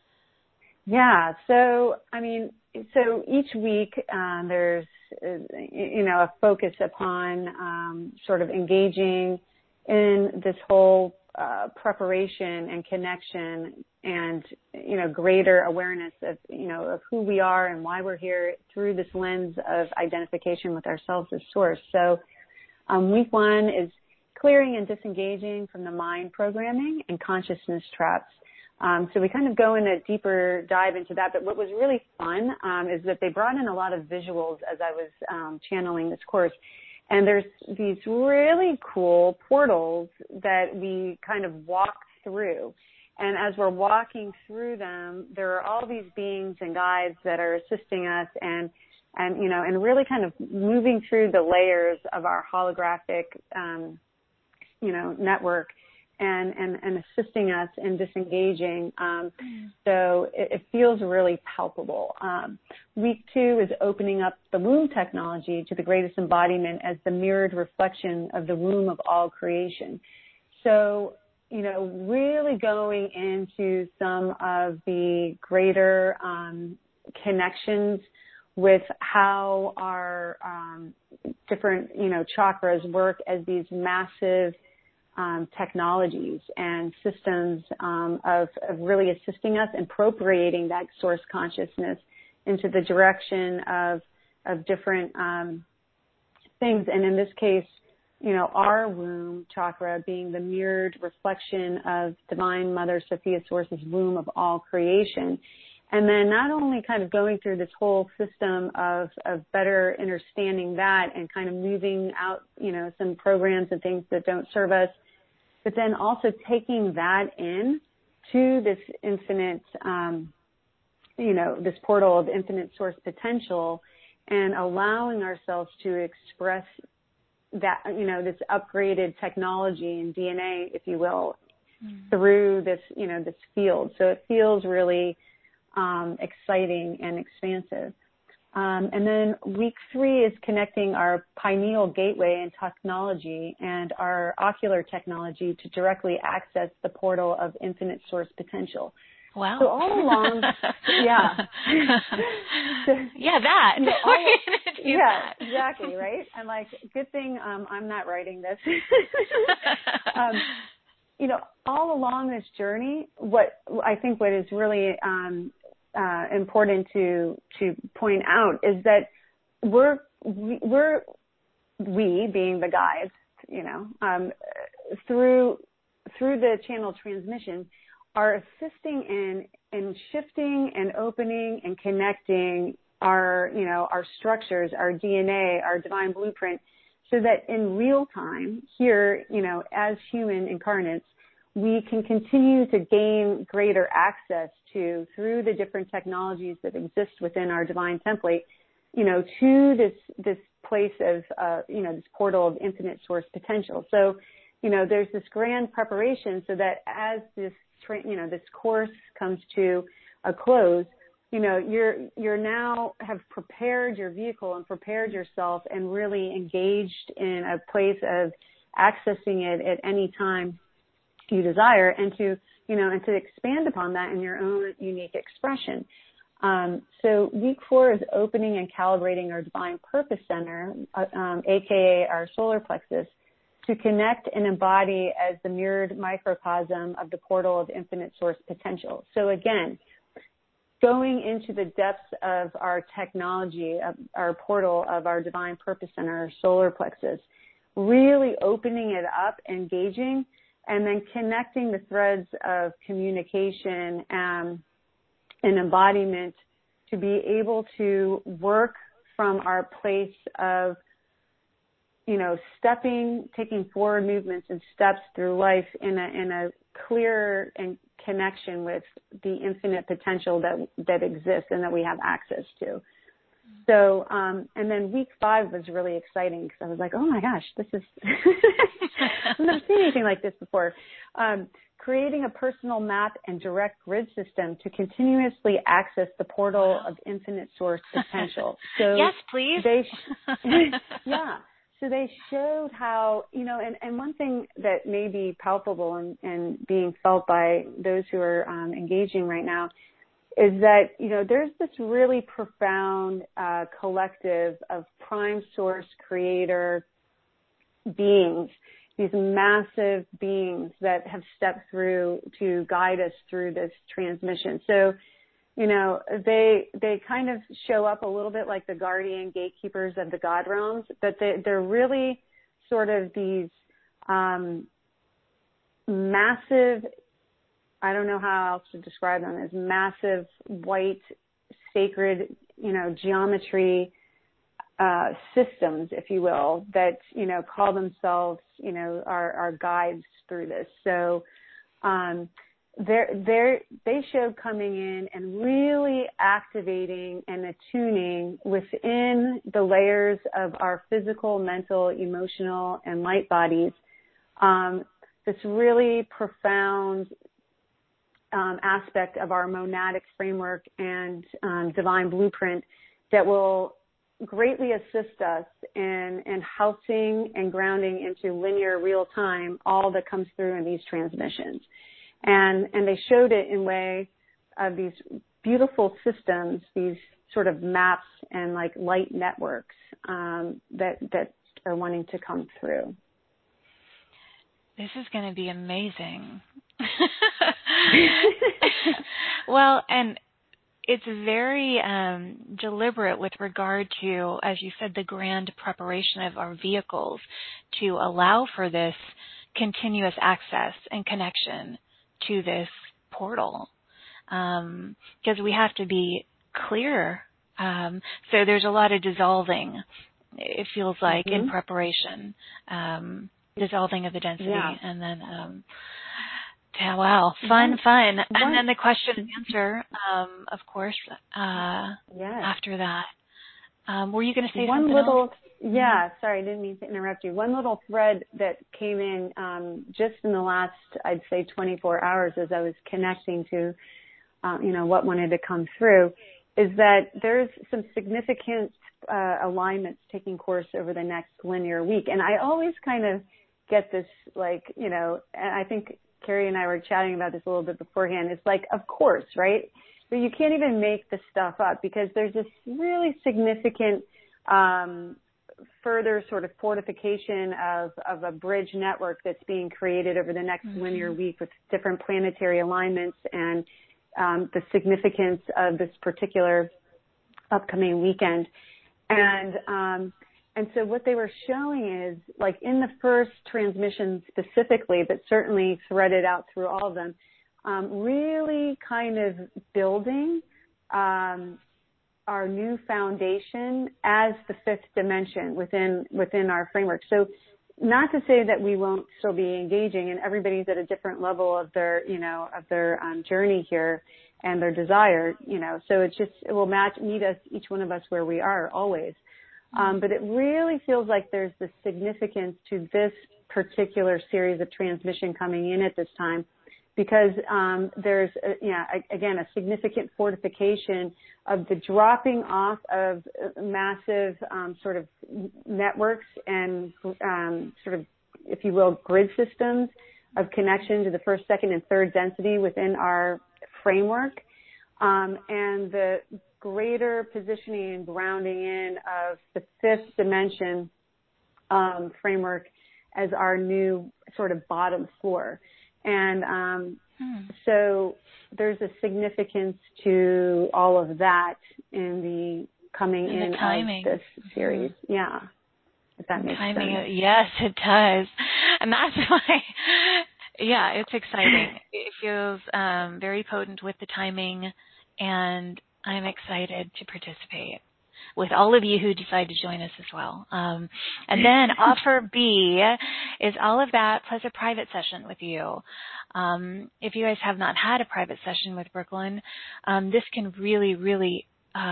Yeah. So, I mean, so each week there's, you know, a focus upon sort of engaging in this whole preparation and connection and, you know, greater awareness of, you know, of who we are and why we're here through this lens of identification with ourselves as source. So week 1 is clearing and disengaging from the mind programming and consciousness traps. So we kind of go in a deeper dive into that. But what was really fun is that they brought in a lot of visuals as I was channeling this course. And there's these really cool portals that we kind of walk through. And as we're walking through them, there are all these beings and guides that are assisting us and you know, and really kind of moving through the layers of our holographic, you know, network and assisting us in disengaging. So it feels really palpable. Week 2 is opening up the womb technology to the greatest embodiment as the mirrored reflection of the womb of all creation. So, you know, really going into some of the greater connections with how our different, you know, chakras work as these massive technologies and systems of really assisting us in appropriating that source consciousness into the direction of different things. And in this case, our womb chakra being the mirrored reflection of Divine Mother Sophia Source's womb of all creation. And then not only kind of going through this whole system of better understanding that and kind of moving out, some programs and things that don't serve us, but then also taking that in to this infinite, this portal of infinite source potential and allowing ourselves to express that, this upgraded technology and DNA, if you will, through this, this field. So it feels really exciting and expansive. And then week 3 is connecting our pineal gateway and technology and our ocular technology to directly access the portal of infinite source potential. Wow. So all along, yeah. Yeah, that. That. Exactly, right? And good thing I'm not writing this. All along this journey, what is really important to point out is that we being the guides, through the channel transmission, are assisting in shifting and opening and connecting our structures, our DNA, our divine blueprint, so that in real time here, as human incarnates, we can continue to gain greater access to, through the different technologies that exist within our divine template, to this place of, this portal of infinite source potential. So, there's this grand preparation so that as this course comes to a close, you're now have prepared your vehicle and prepared yourself and really engaged in a place of accessing it at any time you desire, and to expand upon that in your own unique expression. So week 4 is opening and calibrating our divine purpose center, aka our solar plexus, to connect and embody as the mirrored microcosm of the portal of infinite source potential. So again, going into the depths of our technology, of our portal of our divine purpose center, our solar plexus, really opening it up, engaging, and then connecting the threads of communication and embodiment to be able to work from our place of, taking forward movements and steps through life in a clear and connection with the infinite potential that exists and that we have access to. So, and then week 5 was really exciting because I was like, oh my gosh, this is, I've never seen anything like this before. Creating a personal map and direct grid system to continuously access the portal of infinite source potential. So yes, please. So they showed how, and one thing that may be palpable and being felt by those who are engaging right now is that, there's this really profound collective of prime source creator beings, these massive beings that have stepped through to guide us through this transmission. So, they kind of show up a little bit like the guardian gatekeepers of the God realms, but they're really sort of these massive, I don't know how else to describe them, as massive white sacred, geometry systems, if you will, that, call themselves, our guides through this. So, they showed coming in and really activating and attuning within the layers of our physical, mental, emotional, and light bodies, this really profound aspect of our monadic framework and divine blueprint that will greatly assist us in housing and grounding into linear real time all that comes through in these transmissions. And they showed it in way of these beautiful systems, these sort of maps and like light networks that are wanting to come through. This is going to be amazing. Well, and it's very deliberate with regard to, as you said, the grand preparation of our vehicles to allow for this continuous access and connection to this portal. Because we have to be clear. So there's a lot of dissolving, it feels like, in preparation, dissolving of the density. Yeah. And then, wow, fun. And then the question and answer, of course, after that. Were you going to say something else? Yeah, sorry, I didn't mean to interrupt you. One little thread that came in just in the last, I'd say, 24 hours as I was connecting to, what wanted to come through, is that there's some significant alignments taking course over the next linear week. And I always kind of get this, and I think Carrie and I were chatting about this a little bit beforehand. It's like, of course, right? But you can't even make this stuff up because there's this really significant further sort of fortification of a bridge network that's being created over the next linear week with different planetary alignments and the significance of this particular upcoming weekend. And so what they were showing is, like in the first transmission specifically, but certainly threaded out through all of them, really kind of building our new foundation as the fifth dimension within our framework. So not to say that we won't still be engaging, and everybody's at a different level of their journey here and their desire, so it will meet us, each one of us, where we are always. But it really feels like there's this significance to this particular series of transmission coming in at this time, because there's a significant fortification of the dropping off of massive sort of networks and sort of, if you will, grid systems of connection to the first, second, and third density within our framework, and the greater positioning and grounding in of the fifth dimension framework as our new sort of bottom floor. And so there's a significance to all of that in the coming in of this series. Yeah. If that makes sense. Yes, it does. And that's why, it's exciting. It feels very potent with the timing, and I'm excited to participate with all of you who decide to join us as well. And then offer B is all of that plus a private session with you. If you guys have not had a private session with Brooklyn, this can really, really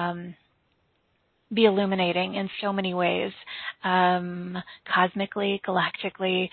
be illuminating in so many ways, cosmically, galactically.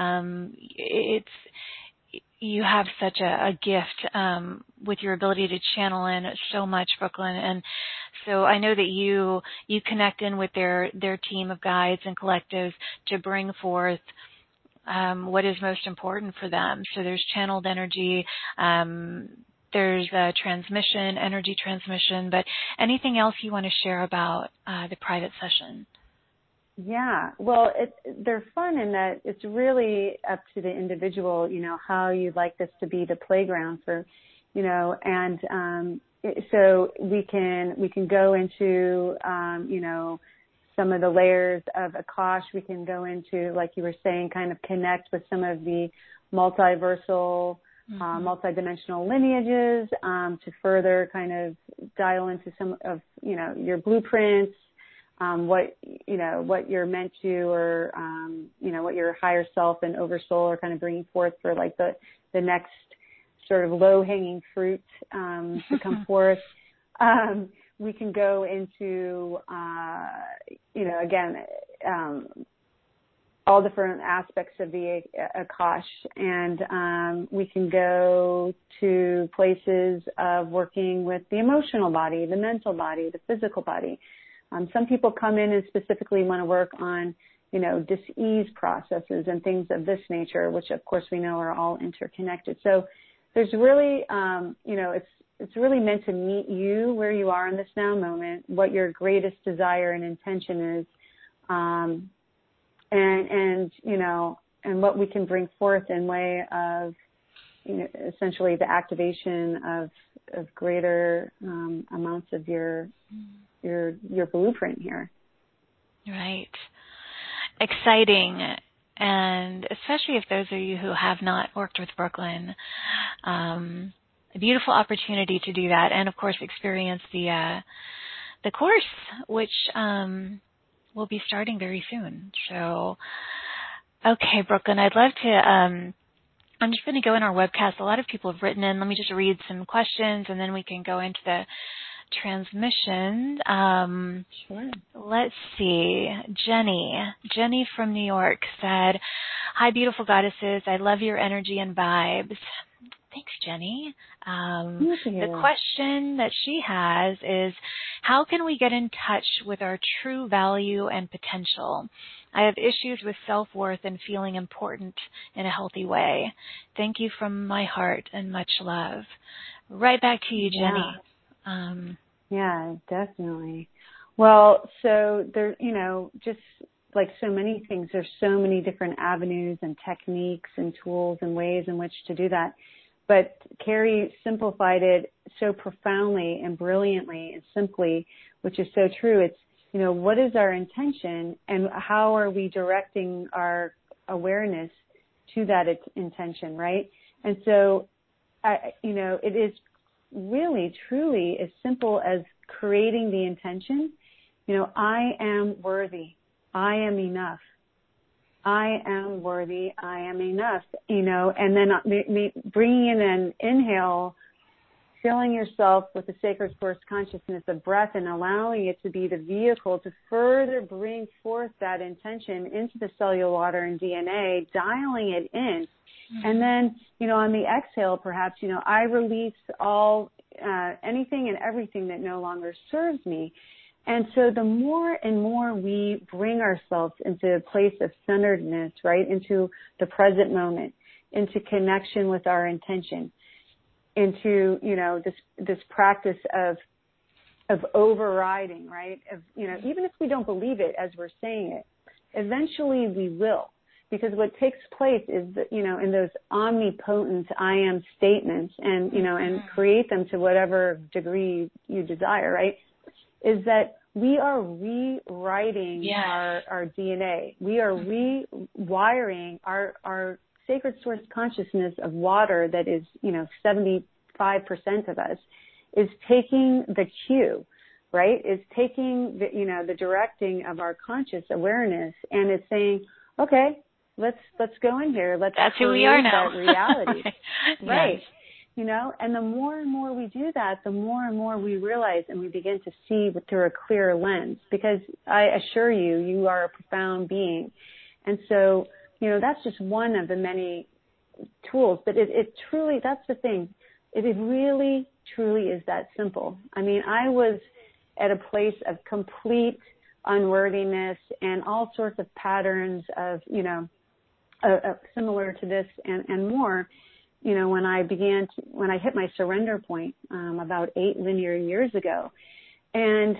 You have such a gift with your ability to channel in so much, Brooklyn, and so I know that you connect in with their team of guides and collectives to bring forth what is most important for them. So there's channeled energy, there's energy transmission, but anything else you want to share about the private session? Yeah, well, they're fun in that it's really up to the individual, how you'd like this to be the playground for, and so we can go into, some of the layers of Akash. We can go into, like you were saying, kind of connect with some of the multiversal, multidimensional lineages to further kind of dial into some of, your blueprints. What you're meant to, or, what your higher self and oversoul are kind of bringing forth for like the next sort of low hanging fruit, to come forth. We can go into, all different aspects of the Akash, and we can go to places of working with the emotional body, the mental body, the physical body. Some people come in and specifically want to work on, dis-ease processes and things of this nature, which of course we know are all interconnected. So there's really, it's really meant to meet you where you are in this now moment, what your greatest desire and intention is. And what we can bring forth in way of, essentially the activation of greater amounts of your blueprint here. Right. Exciting. And especially if those of you who have not worked with Brooklyn, a beautiful opportunity to do that, and of course experience the course, which will be starting very soon. So, okay, Brooklyn, I'd love to. I'm just going to go in our webcast. A lot of people have written in. Let me just read some questions, and then we can go into the transmission. Sure. Let's see. Jenny from New York said, "Hi, beautiful goddesses. I love your energy and vibes." Thanks, Jenny. The question that she has is, how can we get in touch with our true value and potential? I have issues with self-worth and feeling important in a healthy way. Thank you from my heart and much love. Right back to you, Jenny. Yeah, definitely. Well, so there, just like so many things, there's so many different avenues and techniques and tools and ways in which to do that. But Carrie simplified it so profoundly and brilliantly and simply, which is so true. It's, what is our intention and how are we directing our awareness to that intention, right? And so, it is really, truly as simple as creating the intention. I am worthy. I am enough. I am worthy. I am enough, and then bringing in an inhale, filling yourself with the sacred source consciousness of breath and allowing it to be the vehicle to further bring forth that intention into the cellular water and DNA, dialing it in. Mm-hmm. And then, on the exhale, perhaps, I release all, anything and everything that no longer serves me. And so the more and more we bring ourselves into a place of centeredness, right, into the present moment, into connection with our intention, into, this practice of overriding, right, even if we don't believe it as we're saying it, eventually we will. Because what takes place is that, in those omnipotent I am statements and, and create them to whatever degree you desire, right, is that we are rewriting our DNA. We are rewiring our sacred source consciousness of water that is, 75% of us is taking the cue, right? Is taking the, the directing of our conscious awareness and it's saying, okay, let's go in here. That's who we are now. That reality. Right. Yes. And the more and more we do that, the more and more we realize and we begin to see through a clear lens, because I assure you, you are a profound being. And so, that's just one of the many tools, but it truly, that's the thing. It really, truly is that simple. I mean, I was at a place of complete unworthiness and all sorts of patterns of, similar to this and more. When I hit my surrender point, about 8 linear years ago, and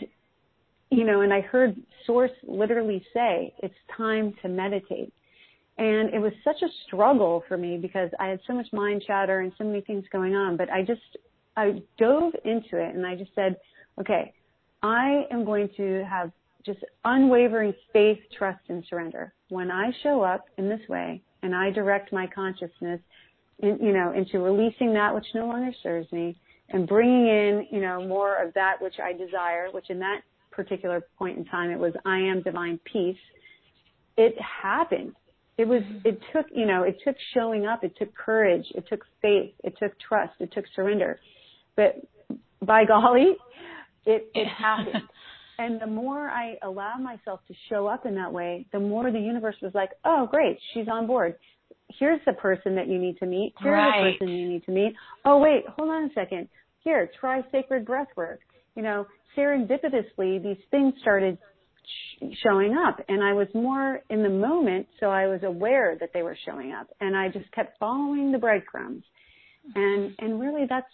I heard Source literally say, it's time to meditate. And it was such a struggle for me because I had so much mind chatter and so many things going on, but I dove into it and I just said, okay, I am going to have just unwavering faith, trust, and surrender. When I show up in this way and I direct my consciousness into releasing that which no longer serves me and bringing in, more of that which I desire, which in that particular point in time, it was, I am divine peace. It happened. It took showing up. It took courage. It took faith. It took trust. It took surrender. But by golly, it happened. And the more I allow myself to show up in that way, the more the universe was like, oh, great, she's on board. Here's the person that you need to meet. Here's the person you need to meet. Oh, wait, hold on a second. Here, try sacred breath work. Serendipitously, these things started showing up. And I was more in the moment, so I was aware that they were showing up. And I just kept following the breadcrumbs. And really that's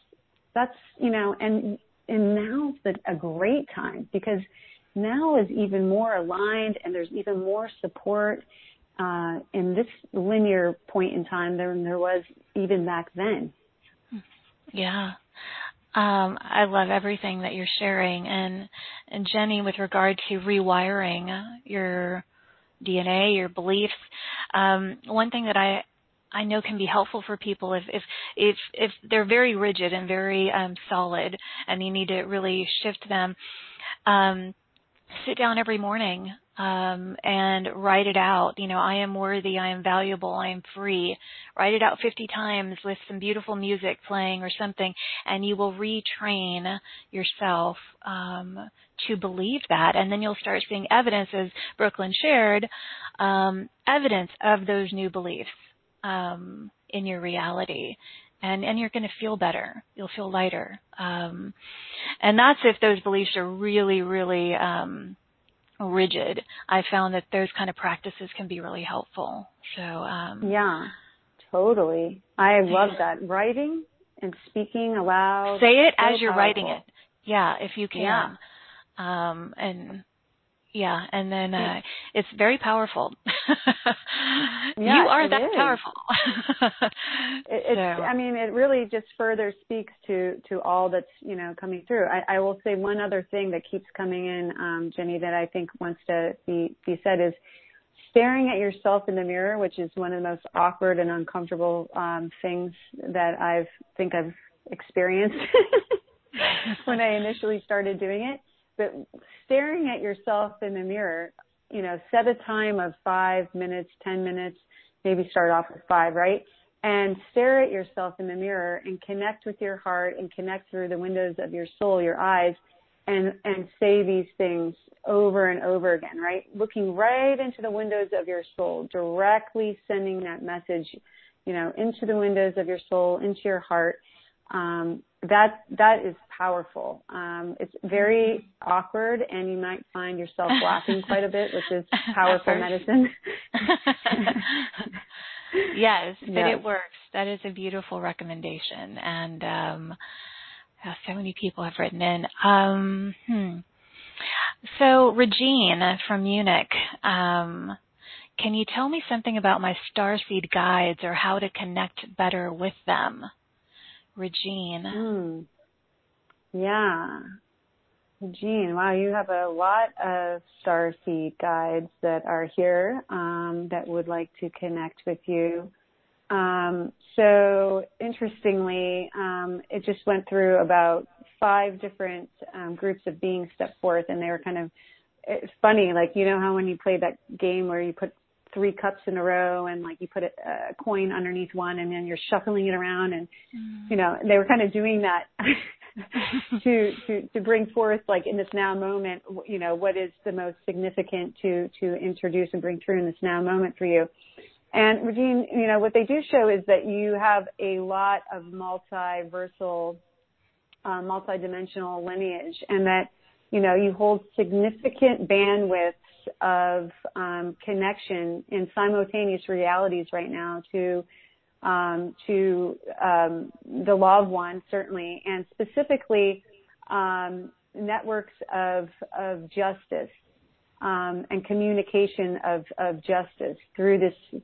and now's a great time because now is even more aligned and there's even more support. in this linear point in time than there was even back then. Yeah. I love everything that you're sharing. And Jenny, with regard to rewiring your DNA, your beliefs, one thing that I know can be helpful for people if they're very rigid and very solid and you need to really shift them, sit down every morning and write it out. I am worthy, I am valuable, I am free. Write it out 50 times with some beautiful music playing or something, and you will retrain yourself to believe that. And then you'll start seeing evidence, as Brooklyn shared, evidence of those new beliefs in your reality. And you're going to feel better. You'll feel lighter. And that's if those beliefs are really, really rigid. I found that those kind of practices can be really helpful. So yeah, totally. I love that. Writing and speaking aloud. Say it so as you're powerful. writing it. Yeah, if you can. Yeah. And then it's very powerful. You Yeah, are it that is. powerful. I mean, it really just further speaks to all that's, coming through. I will say one other thing that keeps coming in, Jenny, that I think wants to be said is staring at yourself in the mirror, which is one of the most awkward and uncomfortable things that I've experienced when I initially started doing it. But staring at yourself in the mirror, set a time of 5 minutes, 10 minutes, maybe start off with 5, right? And stare at yourself in the mirror and connect with your heart and connect through the windows of your soul, your eyes, and say these things over and over again, right? Looking right into the windows of your soul, directly sending that message, into the windows of your soul, into your heart. That is powerful. It's very awkward, and you might find yourself laughing quite a bit, which is powerful medicine. Yes, but it works. That is a beautiful recommendation, and so many people have written in. So Regine from Munich, can you tell me something about my starseed guides or how to connect better with them? Regine. Yeah. Regine, wow, you have a lot of starseed guides that are here that would like to connect with you. So interestingly, it just went through about 5 different groups of beings step forth, and they were kind of, it's funny, like, how when you play that game where you put 3 cups in a row and like you put a coin underneath one and then you're shuffling it around, and they were kind of doing that to bring forth, like, in this now moment, what is the most significant to introduce and bring through in this now moment for you. And Regine, what they do show is that you have a lot of multiversal, multidimensional lineage, and that you hold significant bandwidths of connection in simultaneous realities right now to the law of one, certainly, and specifically networks of justice and communication of justice through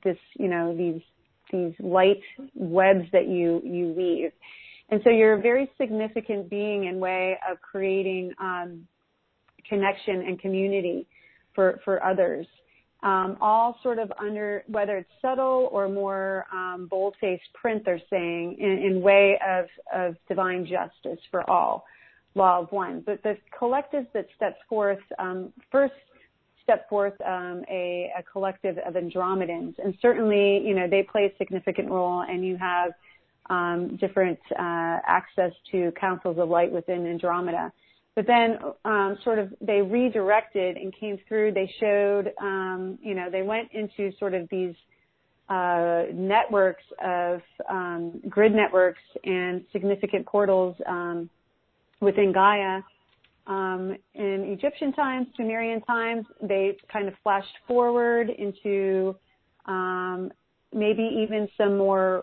these light webs that you weave. And so you're a very significant being in way of creating connection and community for others, all sort of under, whether it's subtle or more bold-faced print, they're saying, in way of divine justice for all, law of one. But the collective that steps forth, first step forth a collective of Andromedans, and certainly, they play a significant role, and you have different access to councils of light within Andromeda. But then sort of they redirected and came through. They showed, they went into sort of these networks of grid networks and significant portals within Gaia. In Egyptian times, Sumerian times, they kind of flashed forward into maybe even some more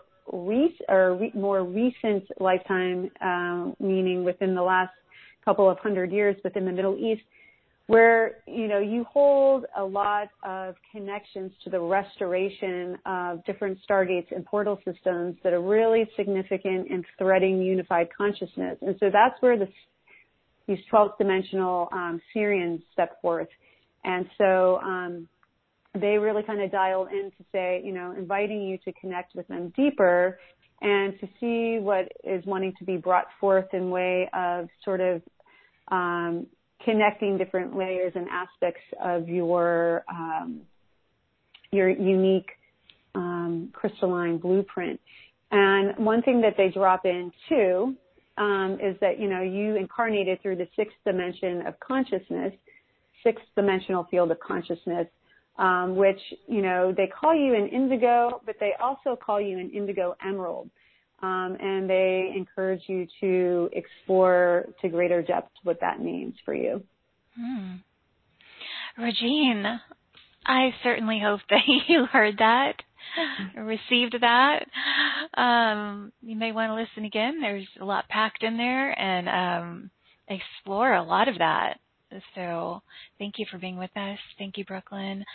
recent lifetime, meaning within the last couple of 100 years within the Middle East, where, you hold a lot of connections to the restoration of different stargates and portal systems that are really significant in threading unified consciousness. And so that's where these 12th dimensional Sirians step forth. And so they really kind of dialed in to say, inviting you to connect with them deeper and to see what is wanting to be brought forth in way of sort of connecting different layers and aspects of your unique crystalline blueprint. And one thing that they drop in too is that, you incarnated through the sixth dimension of consciousness, sixth dimensional field of consciousness, which, they call you an indigo, but they also call you an indigo emerald. And they encourage you to explore to greater depth what that means for you. Regine, I certainly hope that you heard that, received that. You may want to listen again. There's a lot packed in there, and explore a lot of that. So thank you for being with us. Thank you, Brooklyn.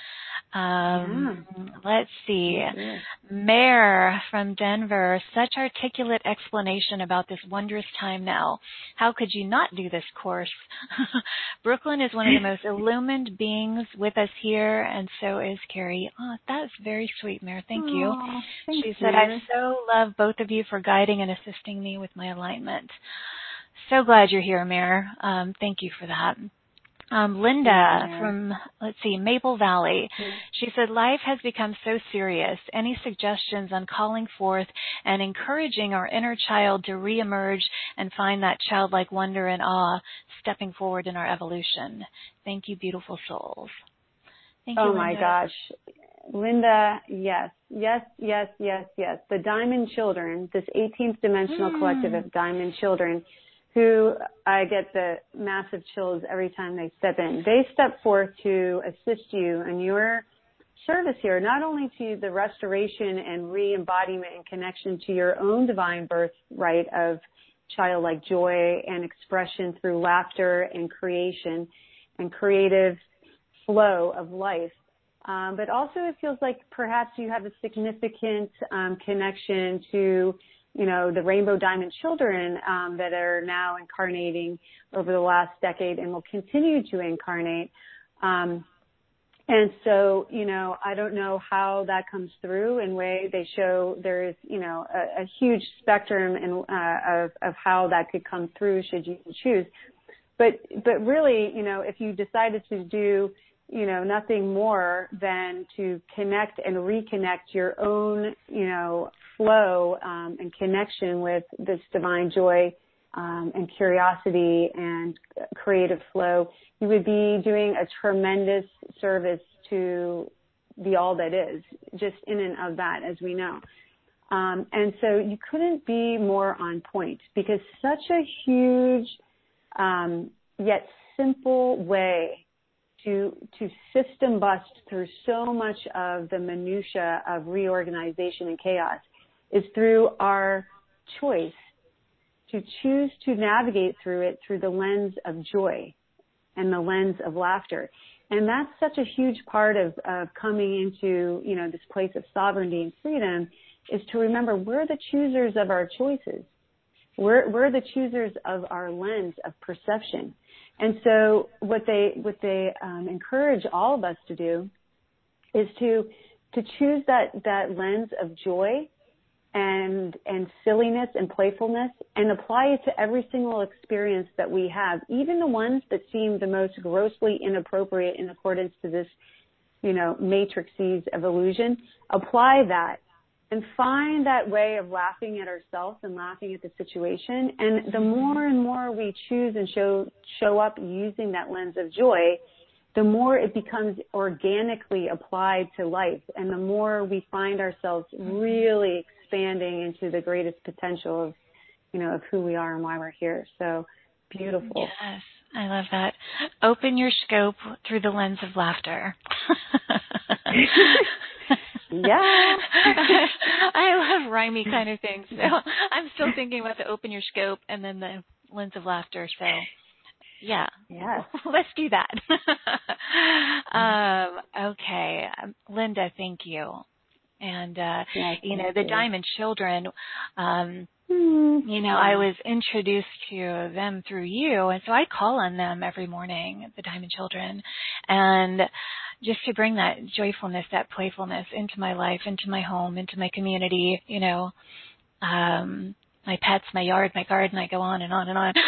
Let's see. Mare from Denver, such articulate explanation about this wondrous time now. How could you not do this course? Brooklyn is one of the most illumined beings with us here, and so is Carrie. Oh, that's very sweet, Mare. Thank you. She said, I so love both of you for guiding and assisting me with my alignment. So glad you're here, Mare. Thank you for that. Linda from, Maple Valley. She said, life has become so serious. Any suggestions on calling forth and encouraging our inner child to reemerge and find that childlike wonder and awe, stepping forward in our evolution? Thank you, beautiful souls. Thank you, Linda. My gosh. Linda, yes. The Diamond Children, this 18th dimensional collective of Diamond Children, who I get the massive chills every time they step in. They step forth to assist you in your service here, not only to the restoration and re-embodiment and connection to your own divine birthright of childlike joy and expression through laughter and creation and creative flow of life. But also it feels like perhaps you have a significant connection to the Rainbow Diamond Children that are now incarnating over the last decade and will continue to incarnate. And so, I don't know how that comes through in way they show there is, a huge spectrum of how that could come through should you choose. But really, if you decided to do nothing more than to connect and reconnect your own, flow and connection with this divine joy and curiosity and creative flow, you would be doing a tremendous service to the all that is, just in and of that, as we know. And so you couldn't be more on point, because such a huge yet simple way to system bust through so much of the minutia of reorganization and chaos is through our choice to choose to navigate through it through the lens of joy and the lens of laughter. And that's such a huge part of coming into, this place of sovereignty and freedom, is to remember we're the choosers of our choices. We're the choosers of our lens of perception. And so what they encourage all of us to do is to choose that lens of joy and silliness and playfulness and apply it to every single experience that we have, even the ones that seem the most grossly inappropriate in accordance to this, matrices of illusion. Apply that and find that way of laughing at ourselves and laughing at the situation. And the more and more we choose and show up using that lens of joy, the more it becomes organically applied to life, and the more we find ourselves really expanding into the greatest potential of, of who we are and why we're here. So beautiful. Yes, I love that. Open your scope through the lens of laughter. Yeah. I love rhymey kind of things. So I'm still thinking about the open your scope and then the lens of laughter. So Yeah. Yes. Let's do that. Okay. Linda, thank you. And, Yes, the Diamond Children, yeah. I was introduced to them through you, and so I call on them every morning, the Diamond Children, and just to bring that joyfulness, that playfulness into my life, into my home, into my community, my pets, my yard, my garden, I go on and on and on.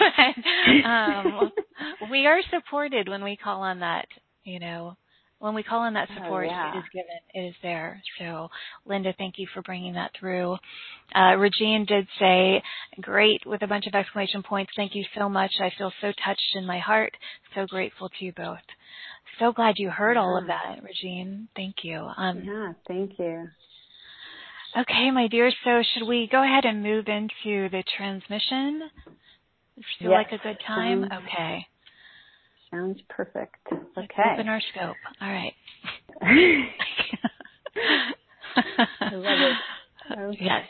We are supported when we call on that, when we call on that support, It is given, it is there. So, Linda, thank you for bringing that through. Regine did say, great, with a bunch of exclamation points. Thank you so much. I feel so touched in my heart. So grateful to you both. So glad you heard all of that, Regine. Thank you. Thank you. Okay, my dear, so should we go ahead and move into the transmission? Feel like a good time? Okay. Sounds perfect. Let's Okay. open our scope. All right. I love it. Okay. Yes.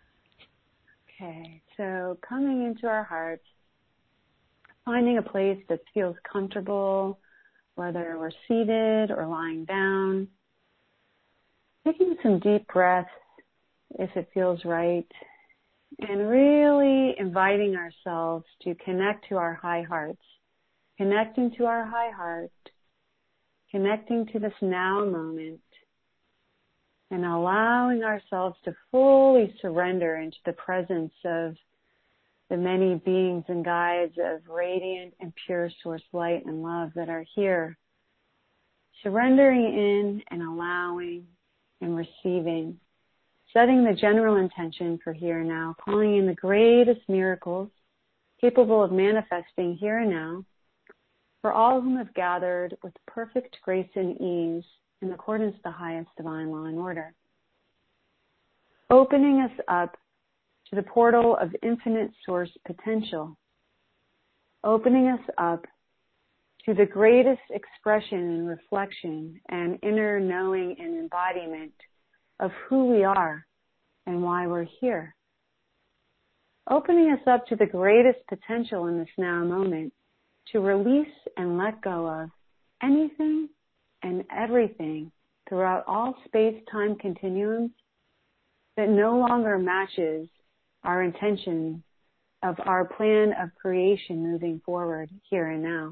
Okay, so coming into our hearts, finding a place that feels comfortable, whether we're seated or lying down, taking some deep breaths if it feels right, and really inviting ourselves to connect to our high hearts, connecting to our high heart, connecting to this now moment, and allowing ourselves to fully surrender into the presence of the many beings and guides of radiant and pure source light and love that are here, surrendering in and allowing and receiving, setting the general intention for here and now, calling in the greatest miracles capable of manifesting here and now for all whom have gathered with perfect grace and ease in accordance with the highest divine law and order. Opening us up to the portal of infinite source potential. Opening us up to the greatest expression and reflection and inner knowing and embodiment of who we are and why we're here. Opening us up to the greatest potential in this now moment to release and let go of anything and everything throughout all space-time continuums that no longer matches our intention of our plan of creation moving forward here and now.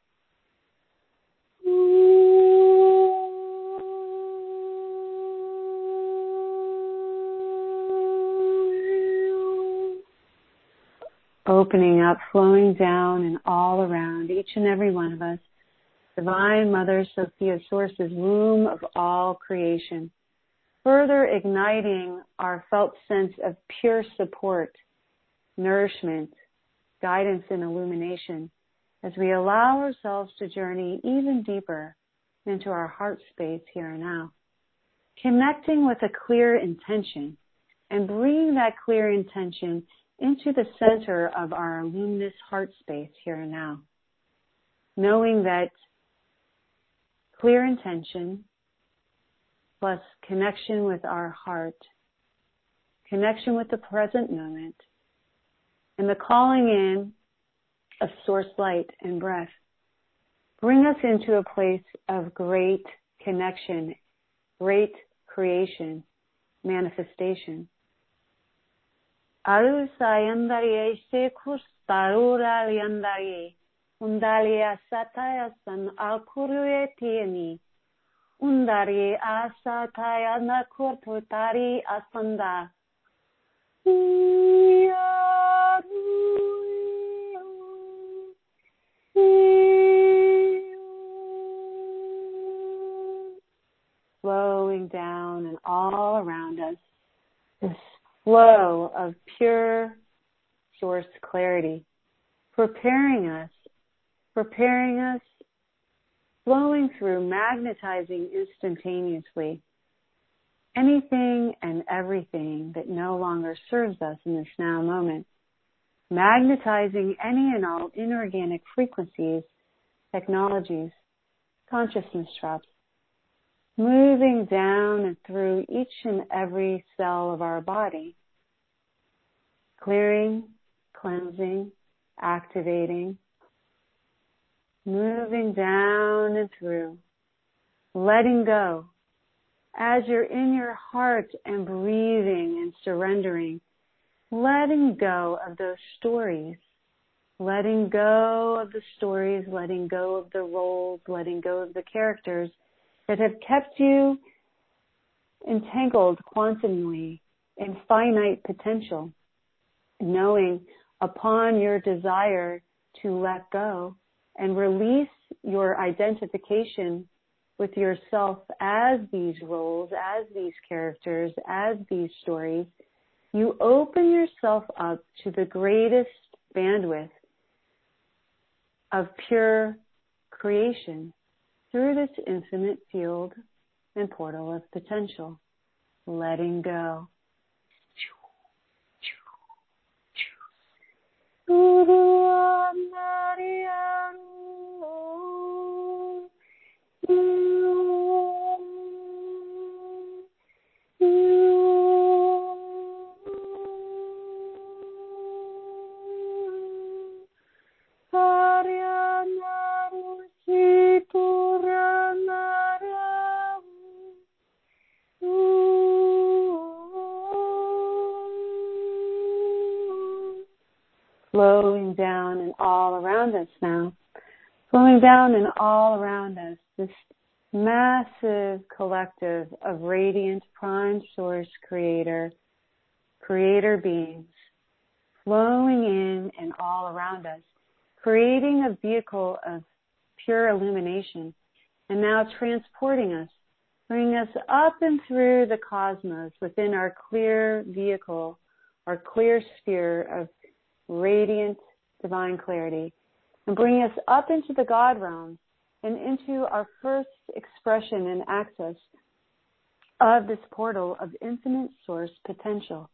Opening up, flowing down and all around each and every one of us, Divine Mother Sophia Source's womb of all creation, further igniting our felt sense of pure support, nourishment, guidance, and illumination as we allow ourselves to journey even deeper into our heart space here and now, connecting with a clear intention and bringing that clear intention into the center of our luminous heart space here and now, knowing that clear intention plus connection with our heart, connection with the present moment, and the calling in of source light and breath bring us into a place of great connection, great creation, manifestation. Alusayandariye sekus tarura liandariye undalia sataya san alkuruye tieni undariye asataya nakurtutari asanda flowing down and all around us, this flow of pure source clarity, preparing us, flowing through, magnetizing instantaneously anything and everything that no longer serves us in this now moment, magnetizing any and all inorganic frequencies, technologies, consciousness drops, moving down and through each and every cell of our body, clearing, cleansing, activating, moving down and through, letting go. As you're in your heart and breathing and surrendering, letting go of those stories, letting go of the stories, letting go of the roles, letting go of the characters that have kept you entangled quantumly in finite potential, knowing upon your desire to let go and release your identification with yourself as these roles, as these characters, as these stories, you open yourself up to the greatest bandwidth of pure creation through this infinite field and portal of potential. Letting go. Flowing down and all around us now. Flowing down and all around us, this massive collective of radiant prime source creator beings, flowing in and all around us, creating a vehicle of pure illumination, and now transporting us, bringing us up and through the cosmos within our clear vehicle, our clear sphere of radiant divine clarity, and bring us up into the God realm and into our first expression and access of this portal of infinite source potential.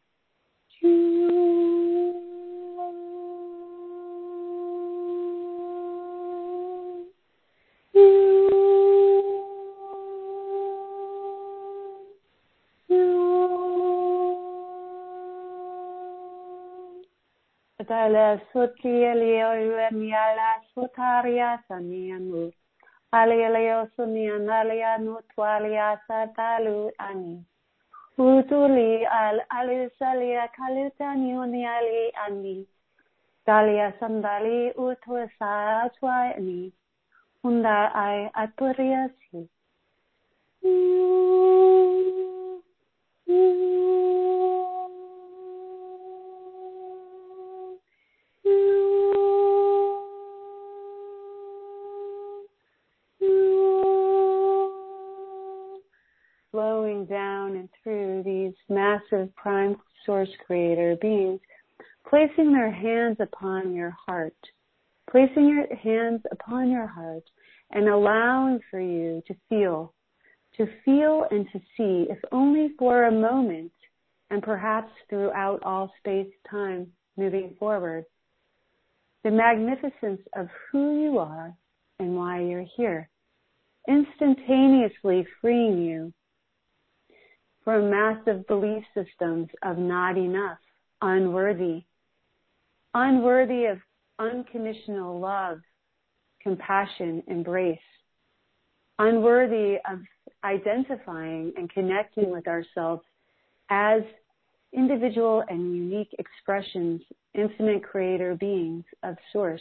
Dala sutli alio miala sutaria sanianu. Alio sunian alianu twalia satalu ani. Utuli al alisalia kalutani uniali ani. Dalia sandali utwasa atwani. Unda ai aturiasi. Flowing down and through these massive prime source creator beings, placing their hands upon your heart, placing your hands upon your heart and allowing for you to feel and to see, if only for a moment, and perhaps throughout all space-time moving forward, the magnificence of who you are and why you're here, instantaneously freeing you from massive belief systems of not enough, unworthy of unconditional love, compassion, embrace, unworthy of identifying and connecting with ourselves as individual and unique expressions, infinite creator beings of source.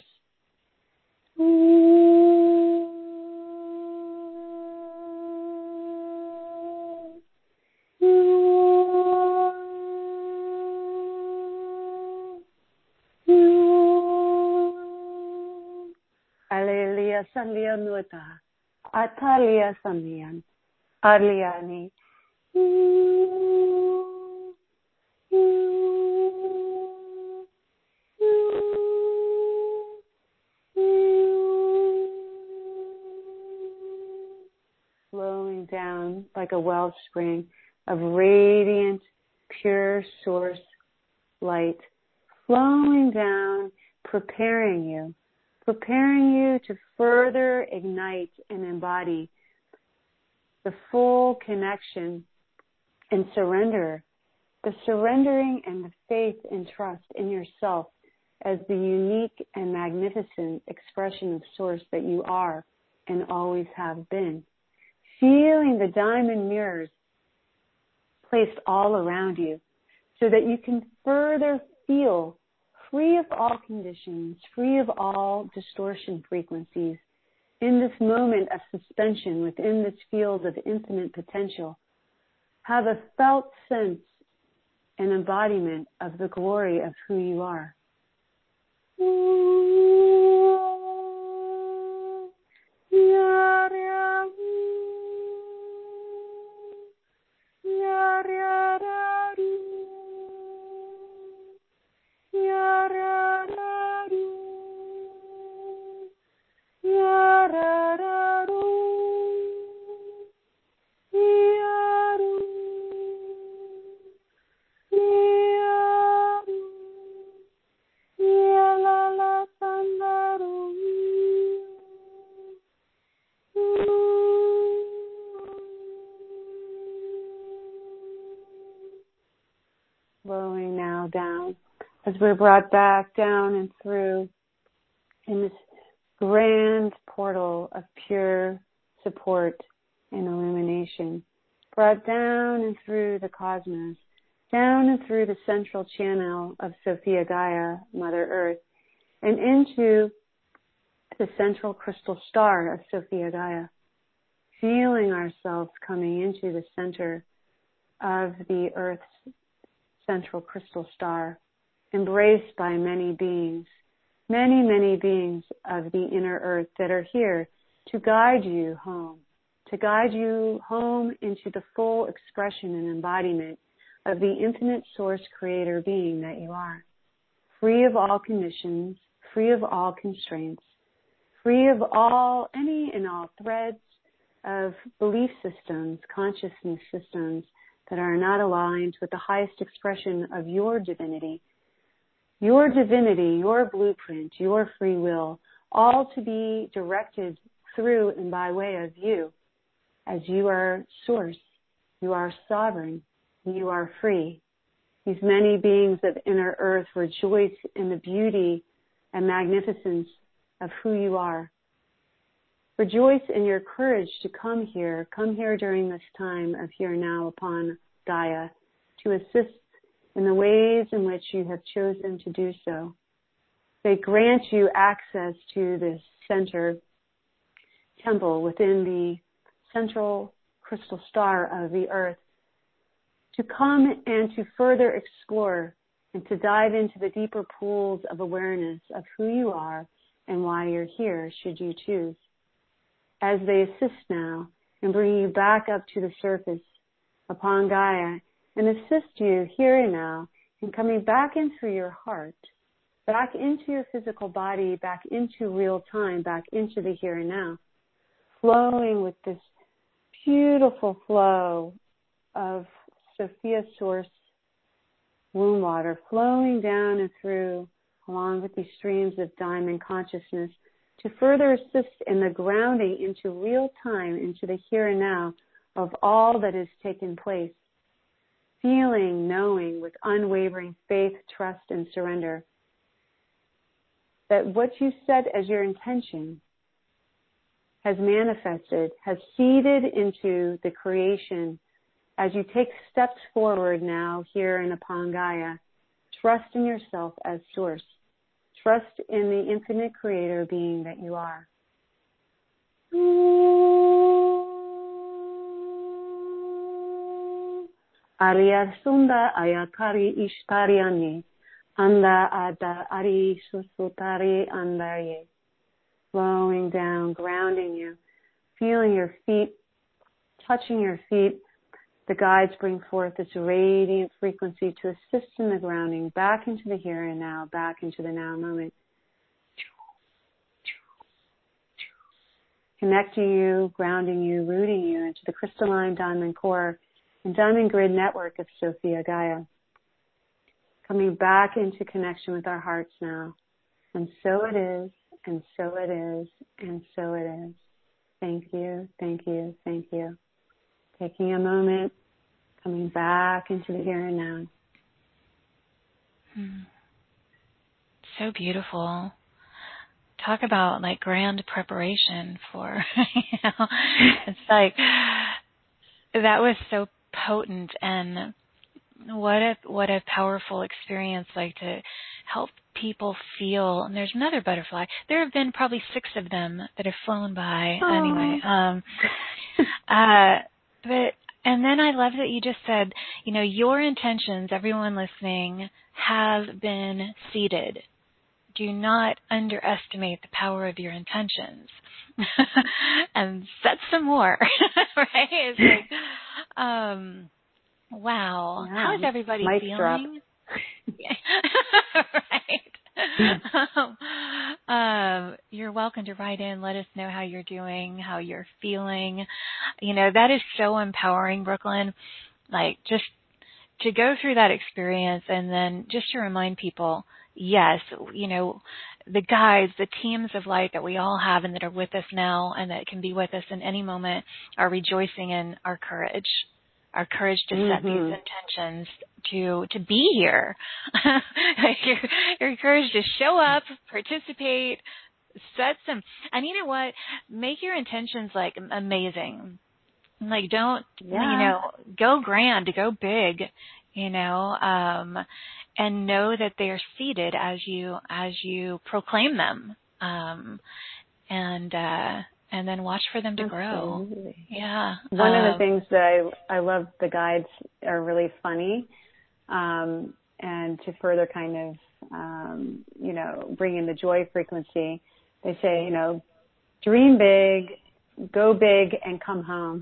Aleluya sanlia nueta, atalia sanlian, arliani. Flowing down like a wellspring of radiant, pure source light, flowing down, preparing you to further ignite and embody the full connection and surrender, the surrendering and the faith and trust in yourself as the unique and magnificent expression of source that you are and always have been. Feeling the diamond mirrors placed all around you so that you can further feel free of all conditions, free of all distortion frequencies, in this moment of suspension within this field of infinite potential. Have a felt sense and embodiment of the glory of who you are. Flowing now down as we're brought back down and through in this grand portal of pure support and illumination. Brought down and through the cosmos, down and through the central channel of Sophia Gaia, Mother Earth, and into the central crystal star of Sophia Gaia. Feeling ourselves coming into the center of the Earth's central crystal star, embraced by many beings, many beings of the inner earth that are here to guide you home into the full expression and embodiment of the infinite source creator being that you are, free of all conditions, free of all constraints, free of all, any and all threads of belief systems, consciousness systems that are not aligned with the highest expression of your divinity, your blueprint, your free will, all to be directed through and by way of you, as you are source, you are sovereign, you are free. These many beings of inner earth rejoice in the beauty and magnificence of who you are. Rejoice in your courage to come here during this time of here now upon Gaia, to assist in the ways in which you have chosen to do so. They grant you access to this center temple within the central crystal star of the earth, to come and to further explore and to dive into the deeper pools of awareness of who you are and why you're here, should you choose. As they assist now in bringing you back up to the surface upon Gaia and assist you here and now in coming back in through your heart, back into your physical body, back into real time, back into the here and now, flowing with this beautiful flow of Sophia Source womb water, flowing down and through along with these streams of diamond consciousness to further assist in the grounding into real time, into the here and now of all that has taken place. Feeling, knowing with unwavering faith, trust, and surrender that what you set as your intention has manifested, has seeded into the creation as you take steps forward now here and upon Gaia. Trust in yourself as source. Trust in the infinite creator being that you are. Arya Sunda Ayakari Ishtariani Anda Ada Ari Susutari Andarye. Flowing down, grounding you, feeling your feet, touching your feet. The guides bring forth this radiant frequency to assist in the grounding back into the here and now, back into the now moment. Connecting you, grounding you, rooting you into the crystalline diamond core and diamond grid network of Sophia Gaia. Coming back into connection with our hearts now. And so it is, and so it is, and so it is. Thank you, thank you, thank you. Taking a moment, coming back into the here and now. So beautiful. Talk about like grand preparation for, it's like, that was so potent, and what a powerful experience, like to help people feel. And there's another butterfly. There have been probably 6 of them that have flown by. Aww. Anyway. But, and then I love that you just said, your intentions, everyone listening, have been seeded. Do not underestimate the power of your intentions. And set some more, right? It's like, wow. Yeah, How is everybody mic feeling? Right. You're welcome to write in. Let us know how you're doing, how you're feeling. That is so empowering, Brooklyn. Like, just to go through that experience, and then just to remind people, yes, the guides, the teams of light that we all have and that are with us now and that can be with us in any moment are rejoicing in our courage to set these intentions, to be here. your courage to show up, participate, set some, and you know what? Make your intentions like amazing. Like, don't, go grand, go big, and know that they are seated as you proclaim them. And then watch for them to grow. Absolutely. Yeah. One of the things that I love, the guides are really funny. And to further kind of, bring in the joy frequency, they say, dream big, go big, and come home.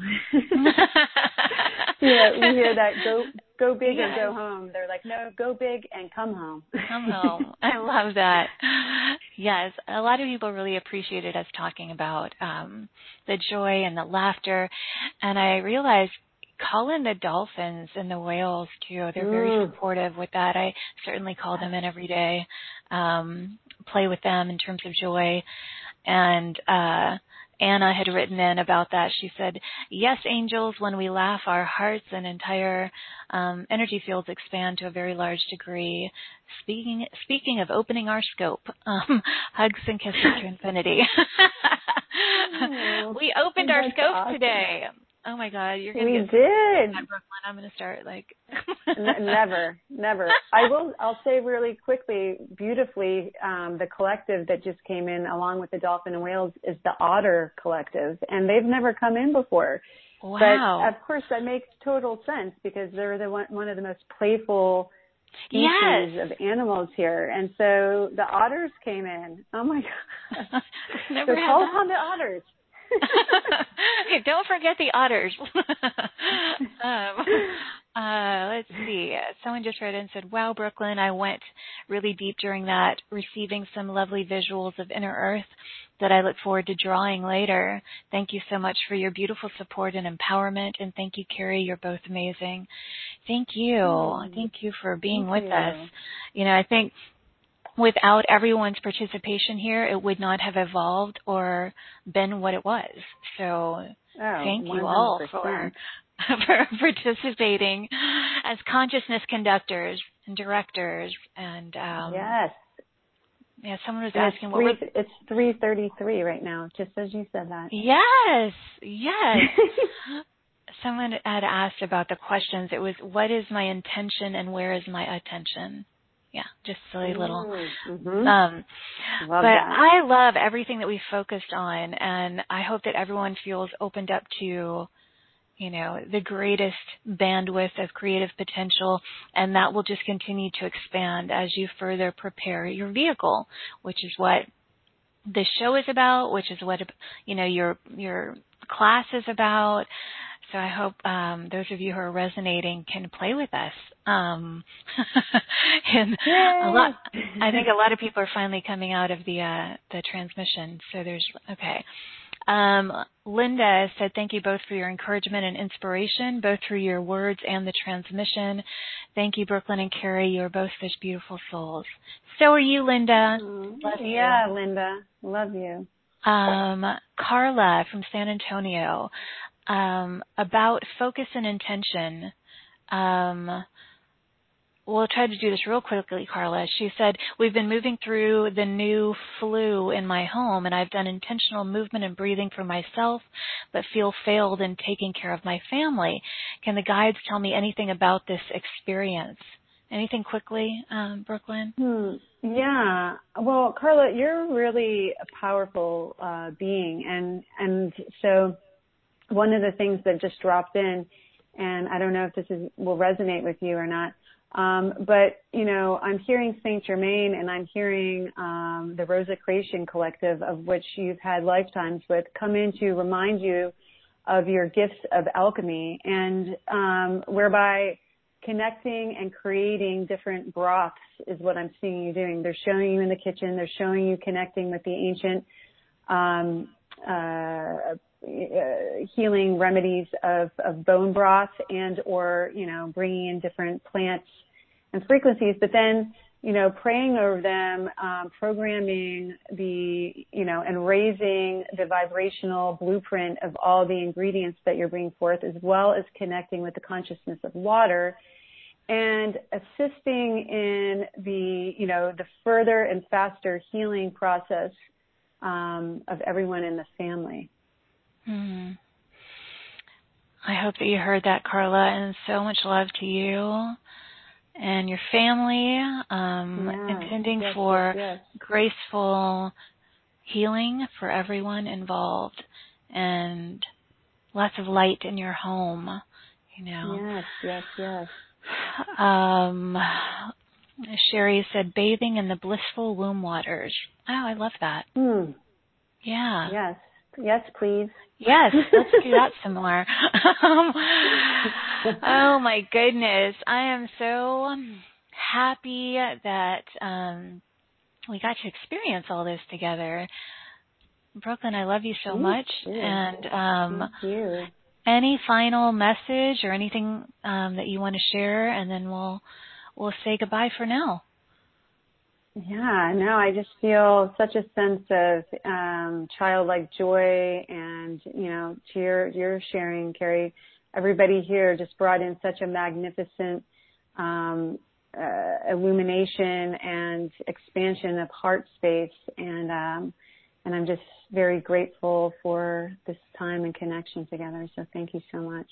We hear that, go big or go home. They're like, no, go big and come home. Come home. I love that. Yes, a lot of people really appreciated us talking about the joy and the laughter. And I realized, call in the dolphins and the whales too. They're very supportive with that. I certainly call them in every day, play with them in terms of joy. And Anna had written in about that. She said, yes, angels, when we laugh, our hearts and entire energy fields expand to a very large degree. Speaking of opening our scope, hugs and kisses to infinity. We opened our scope today. Oh my God, you're going to get did. At Brooklyn. I'm going to start like never. I'll say really quickly, beautifully, the collective that just came in along with the dolphin and whales is the otter collective, and they've never come in before. Wow. But of course that makes total sense because they're one of the most playful species of animals here. And so the otters came in. Oh my God. So call upon the otters. Okay, don't forget the otters. Let's see. Someone just wrote in and said, wow, Brooklyn, I went really deep during that, receiving some lovely visuals of inner earth that I look forward to drawing later. Thank you so much for your beautiful support and empowerment. And thank you, Carrie. You're both amazing. Thank you. Thank you for being with us. I think without everyone's participation here, it would not have evolved or been what it was. So thank you 100%. All for participating as consciousness conductors and directors. And yes. Yeah, someone was asking it's 3:33 right now, just as you said that. Yes. Someone had asked about the questions. It was, what is my intention and where is my attention? Yeah, just silly little. Love but that. I love everything that we focused on, and I hope that everyone feels opened up to, the greatest bandwidth of creative potential, and that will just continue to expand as you further prepare your vehicle, which is what this show is about, which is what, your class is about. So I hope those of you who are resonating can play with us. And I think a lot of people are finally coming out of the transmission. So there's okay. Linda said, thank you both for your encouragement and inspiration, both through your words and the transmission. Thank you, Brooklyn and Carrie. You're both such beautiful souls. So are you, Linda. Love you. Yeah, Linda. Love you. Carla from San Antonio. About focus and intention. we'll try to do this real quickly, Carla. She said, we've been moving through the new flu in my home, and I've done intentional movement and breathing for myself, but feel failed in taking care of my family. Can the guides tell me anything about this experience? Anything quickly, Brooklyn? Yeah. Well, Carla, you're really a powerful being. And so one of the things that just dropped in, and I don't know if this will resonate with you or not, but, you know, I'm hearing Saint Germain, and I'm hearing the Rosicrucian Collective, of which you've had lifetimes with, come in to remind you of your gifts of alchemy, and whereby connecting and creating different broths is what I'm seeing you doing. They're showing you in the kitchen. They're showing you connecting with the ancient healing remedies of bone broth, and or, you know, bringing in different plants and frequencies, but then, you know, praying over them, programming the, you know, and raising the vibrational blueprint of all the ingredients that you're bringing forth, as well as connecting with the consciousness of water, and assisting in the, you know, the further and faster healing process of everyone in the family. I hope that you heard that, Carla, and so much love to you and your family, intending for graceful healing for everyone involved, and lots of light in your home, you know. Yes. Sherry said, bathing in the blissful womb waters. Oh, I love that. Yeah. Yes, please. Yes, let's do that some more. Oh, my goodness. I am so happy that we got to experience all this together. Brooklyn, I love you so much. And thank you. Any final message or anything that you want to share, and then we'll say goodbye for now. Yeah, no, I just feel such a sense of childlike joy, and, you know, to your sharing, Carrie, everybody here just brought in such a magnificent illumination and expansion of heart space, and I'm just very grateful for this time and connection together. So thank you so much.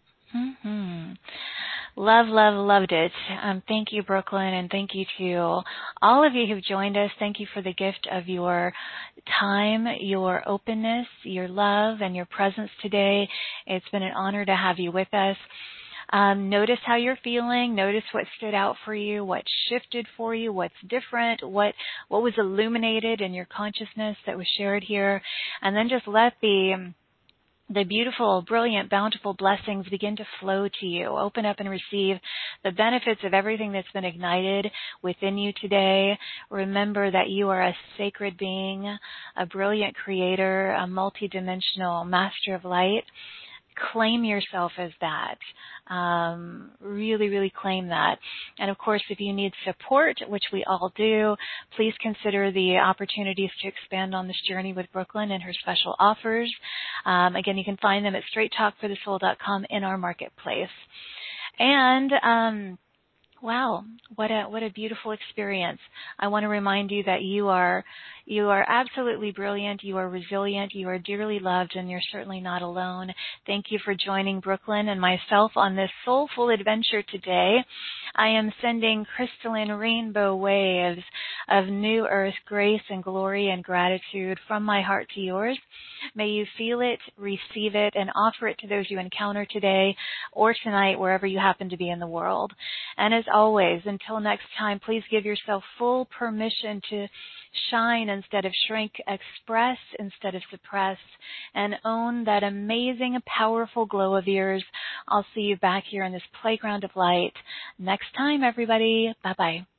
Loved it. Thank you, Brooklyn, and thank you to all of you who've joined us. Thank you for the gift of your time, your openness, your love, and your presence today. It's been an honor to have you with us. Notice how you're feeling. Notice what stood out for you, what shifted for you, what's different, what was illuminated in your consciousness that was shared here. And then just let the beautiful, brilliant, bountiful blessings begin to flow to you. Open up and receive the benefits of everything that's been ignited within you today. Remember that you are a sacred being, a brilliant creator, a multidimensional master of light. Claim yourself as that. Really claim that. And of course, if you need support, which we all do, please consider the opportunities to expand on this journey with Brooklyn and her special offers. Again, you can find them at straighttalkforthesoul.com in our marketplace. And wow, what a beautiful experience. I want to remind you that you are absolutely brilliant, you are resilient, you are dearly loved, and you're certainly not alone. Thank you for joining Brooklyn and myself on this soulful adventure today. I am sending crystalline rainbow waves of new earth grace and glory and gratitude from my heart to yours. May you feel it, receive it, and offer it to those you encounter today or tonight, wherever you happen to be in the world. And as always, until next time, please give yourself full permission to shine instead of shrink, express instead of suppress, and own that amazing, powerful glow of yours. I'll see you back here in this playground of light next time, everybody. Bye-bye.